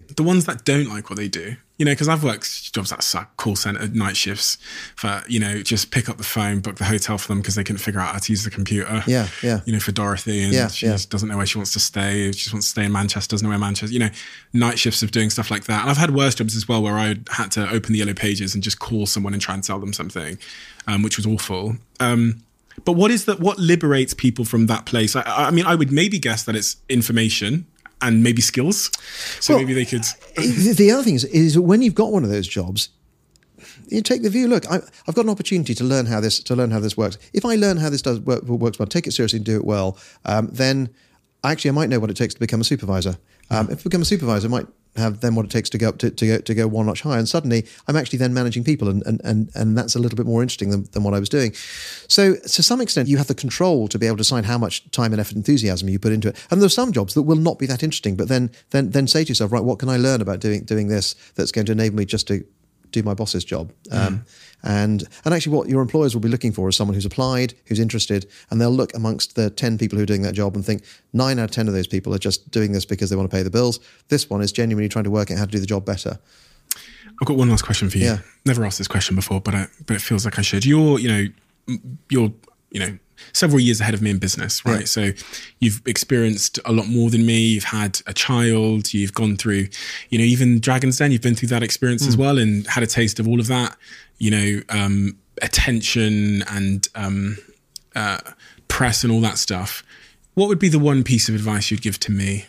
the ones that don't like what they do, you know, because I've worked jobs that suck, call center, night shifts for, you know, just pick up the phone, book the hotel for them because they couldn't figure out how to use the computer.
Yeah, yeah.
You know, for Dorothy, and
yeah,
she
yeah.
just doesn't know where she wants to stay. She just wants to stay in Manchester, doesn't know where Manchester, you know, night shifts of doing stuff like that. And I've had worse jobs as well where I had to open the Yellow Pages and just call someone and try and sell them something, um, which was awful. Um, but what is that? What liberates people from that place? I, I mean, I would maybe guess that it's information and maybe skills. So well, maybe they could.
The other thing is, is when you've got one of those jobs, you take the view. Look, I, I've got an opportunity to learn how this to learn how this works. If I learn how this does work, works well, take it seriously and do it well, um, then actually I might know what it takes to become a supervisor. Um, if I become a supervisor, I might have then what it takes to go up to, to go to go one notch higher. And suddenly I'm actually then managing people, and and and, and that's a little bit more interesting than, than what I was doing. So to some extent, you have the control to be able to decide how much time and effort and enthusiasm you put into it. And there's some jobs that will not be that interesting, but then then then say to yourself, right, what can I learn about doing doing this that's going to enable me just to do my boss's job? Um, mm. And and actually what your employers will be looking for is someone who's applied, who's interested, and they'll look amongst the ten people who are doing that job and think nine out of ten of those people are just doing this because they want to pay the bills. This one is genuinely trying to work out how to do the job better.
I've got one last question for you.
Yeah.
Never asked this question before, but I, but it feels like I should. You're, you know, you're, you know, several years ahead of me in business, right? Yeah. So you've experienced a lot more than me. You've had a child. You've gone through, you know, even Dragon's Den. You've been through that experience mm. as well, and had a taste of all of that. You know, um, attention and um, uh, press and all that stuff. What would be the one piece of advice you'd give to me?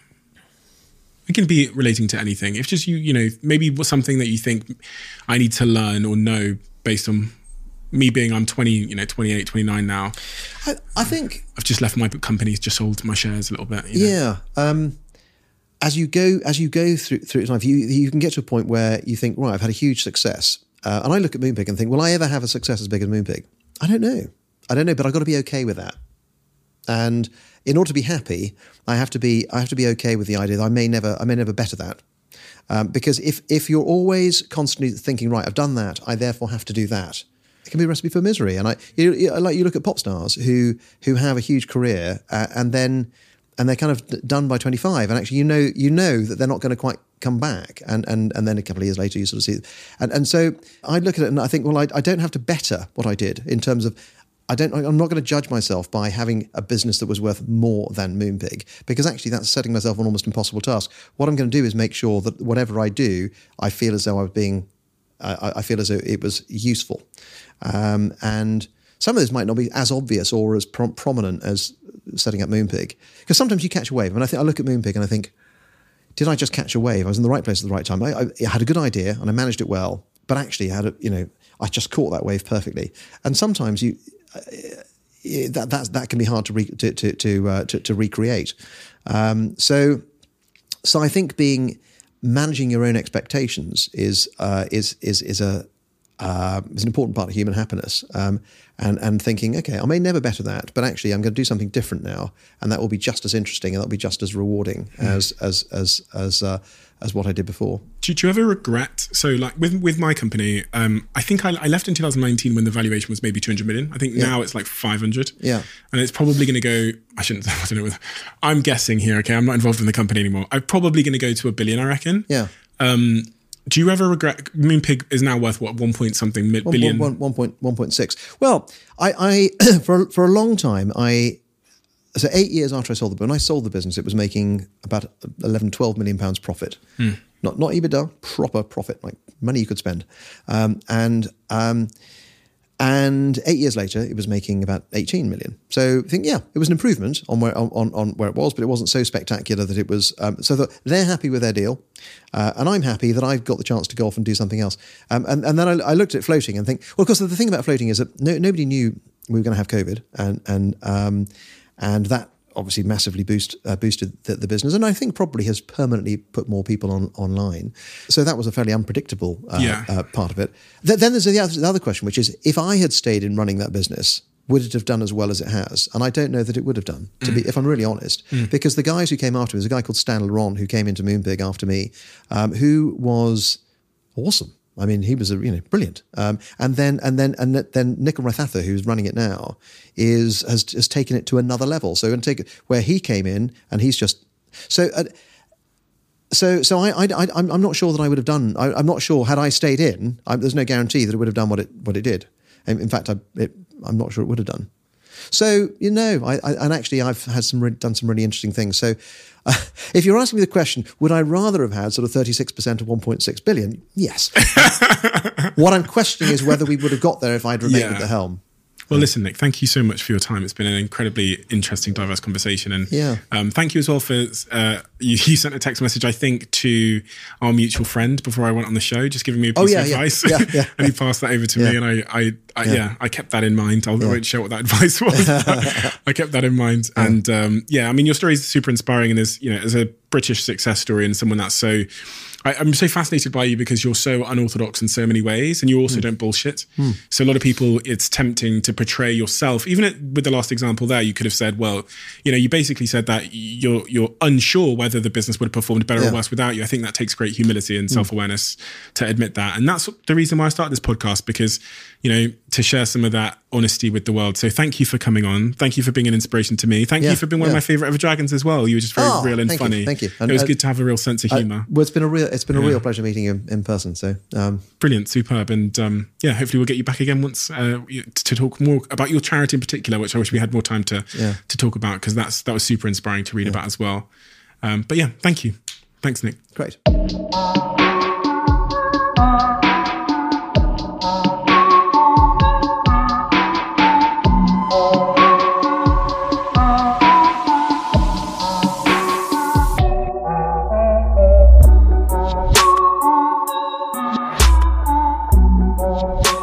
It can be relating to anything. If just you, you know, maybe something that you think I need to learn or know based on me being, I'm twenty, you know, twenty-eight, twenty-nine now.
I, I think
I've just left my company, just sold my shares a little bit. You know?
Yeah. Um, as you go, as you go through through life, you you can get to a point where you think, right, I've had a huge success, uh, and I look at Moonpig and think, will I ever have a success as big as Moonpig? I don't know. I don't know, but I've got to be okay with that. And in order to be happy, I have to be I have to be okay with the idea that I may never I may never better that. Um, because if if you're always constantly thinking, right, I've done that, I therefore have to do that, it can be a recipe for misery. And I you, you, like you look at pop stars who who have a huge career uh, and then and they're kind of done by twenty-five, and actually you know you know that they're not going to quite come back, and and and then a couple of years later you sort of see, and and so I look at it and I think, well, I, I don't have to better what I did in terms of. I don't, I'm not going to judge myself by having a business that was worth more than Moonpig, because actually that's setting myself an almost impossible task. What I'm going to do is make sure that whatever I do, I feel as though I was being, uh, I feel as though it was useful. Um, and some of this might not be as obvious or as prom- prominent as setting up Moonpig, because sometimes you catch a wave. I mean, I think I look at Moonpig and I think, did I just catch a wave? I was in the right place at the right time. I, I had a good idea and I managed it well, but actually I had a, you know, I just caught that wave perfectly. And sometimes you, Uh, that that that can be hard to re, to to to, uh, to to recreate. Um, so so I think being managing your own expectations is uh, is is is a uh, is an important part of human happiness. Um, and and thinking, okay, I may never better that, but actually I'm going to do something different now, and that will be just as interesting and that will be just as rewarding mm. as as as as uh, as what I did before.
Do, do you ever regret? So, like with with my company, um, I think I, I left in two thousand nineteen when the valuation was maybe two hundred million. I think yeah. now it's like five hundred.
Yeah,
and it's probably going to go. I shouldn't. I don't know. I'm guessing here. Okay, I'm not involved in the company anymore. I'm probably going to go to a billion. I reckon.
Yeah.
Um, do you ever regret? Moonpig is now worth what, one point something
one,
billion?
One, one, one point one point six. Well, I, I for for a long time I. So eight years after I sold the business, when I sold the business, it was making about eleven, twelve million pounds profit. Hmm. Not not EBITDA, proper profit, like money you could spend. Um, and um, and eight years later, it was making about eighteen million. So I think, yeah, it was an improvement on where on, on where it was, but it wasn't so spectacular that it was. Um, so that they're happy with their deal, uh, and I'm happy that I've got the chance to go off and do something else. Um, and and then I, I looked at floating and think, well, of course, the thing about floating is that no, nobody knew we were going to have COVID, and and um, And that obviously massively boost, uh, boosted the, the business, and I think probably has permanently put more people on online. So that was a fairly unpredictable uh,
yeah. uh,
part of it. Th- then there's the other, the other question, which is, if I had stayed in running that business, would it have done as well as it has? And I don't know that it would have done, to mm. be, if I'm really honest, mm. because the guys who came after me, there's a guy called Stan Laurent who came into Moonpig after me, um, who was awesome. I mean, he was a, you know brilliant. Um, and then and then and then Nicol Rathatha, who's running it now, is has has taken it to another level. So and take it where he came in, and he's just so. Uh, So, so I, I, I, I'm I'm not sure that I would have done. I, I'm not sure had I stayed in. I, there's no guarantee that it would have done what it what it did. In, in fact, I, it, I'm not sure it would have done. So, you know, I, I and actually, I've had some re- done some really interesting things. So, uh, if you're asking me the question, would I rather have had sort of thirty-six percent of one point six billion? Yes. What I'm questioning is whether we would have got there if I'd remained
Yeah.
at the helm.
Well, listen, Nick, thank you so much for your time. It's been an incredibly interesting, diverse conversation. And
Yeah.
um, thank you as well for, uh, you, you sent a text message, I think, to our mutual friend before I went on the show, just giving me a piece
Oh, yeah,
of
yeah.
advice.
Yeah, yeah.
And he passed that over to
Yeah.
me. And I, I, I yeah.
Yeah.
I kept that in mind. I'll, I won't share what that advice was. But I kept that in mind.
Yeah.
And um, yeah, I mean, your story is super inspiring. And as, you know, as a British success story and someone that's so... I, I'm so fascinated by you because you're so unorthodox in so many ways, and you also mm. don't bullshit. Mm. So a lot of people, it's tempting to portray yourself. Even at, with the last example there, you could have said, "Well, you know, you basically said that you're you're unsure whether the business would have performed better yeah. or worse without you." I think that takes great humility and mm. self-awareness to admit that, and that's the reason why I started this podcast, because you know, to share some of that honesty with the world. So thank you for coming on. Thank you for being an inspiration to me. Thank
yeah.
you for being one
yeah.
of my favorite ever dragons as well. You were just very
oh,
real and
thank
funny.
You, thank you. And,
it was
uh,
good to have a real sense of humor.
Uh, well, it's been a real it's been a
yeah.
real pleasure meeting you in person. So um,
brilliant, superb, and um, yeah, hopefully we'll get you back again once uh, to talk more about your charity in particular, which I wish we had more time to
yeah.
to talk about, because that's that was super inspiring to read yeah. about as well. Um, but yeah, thank you. Thanks, Nick.
Great.
Thank you.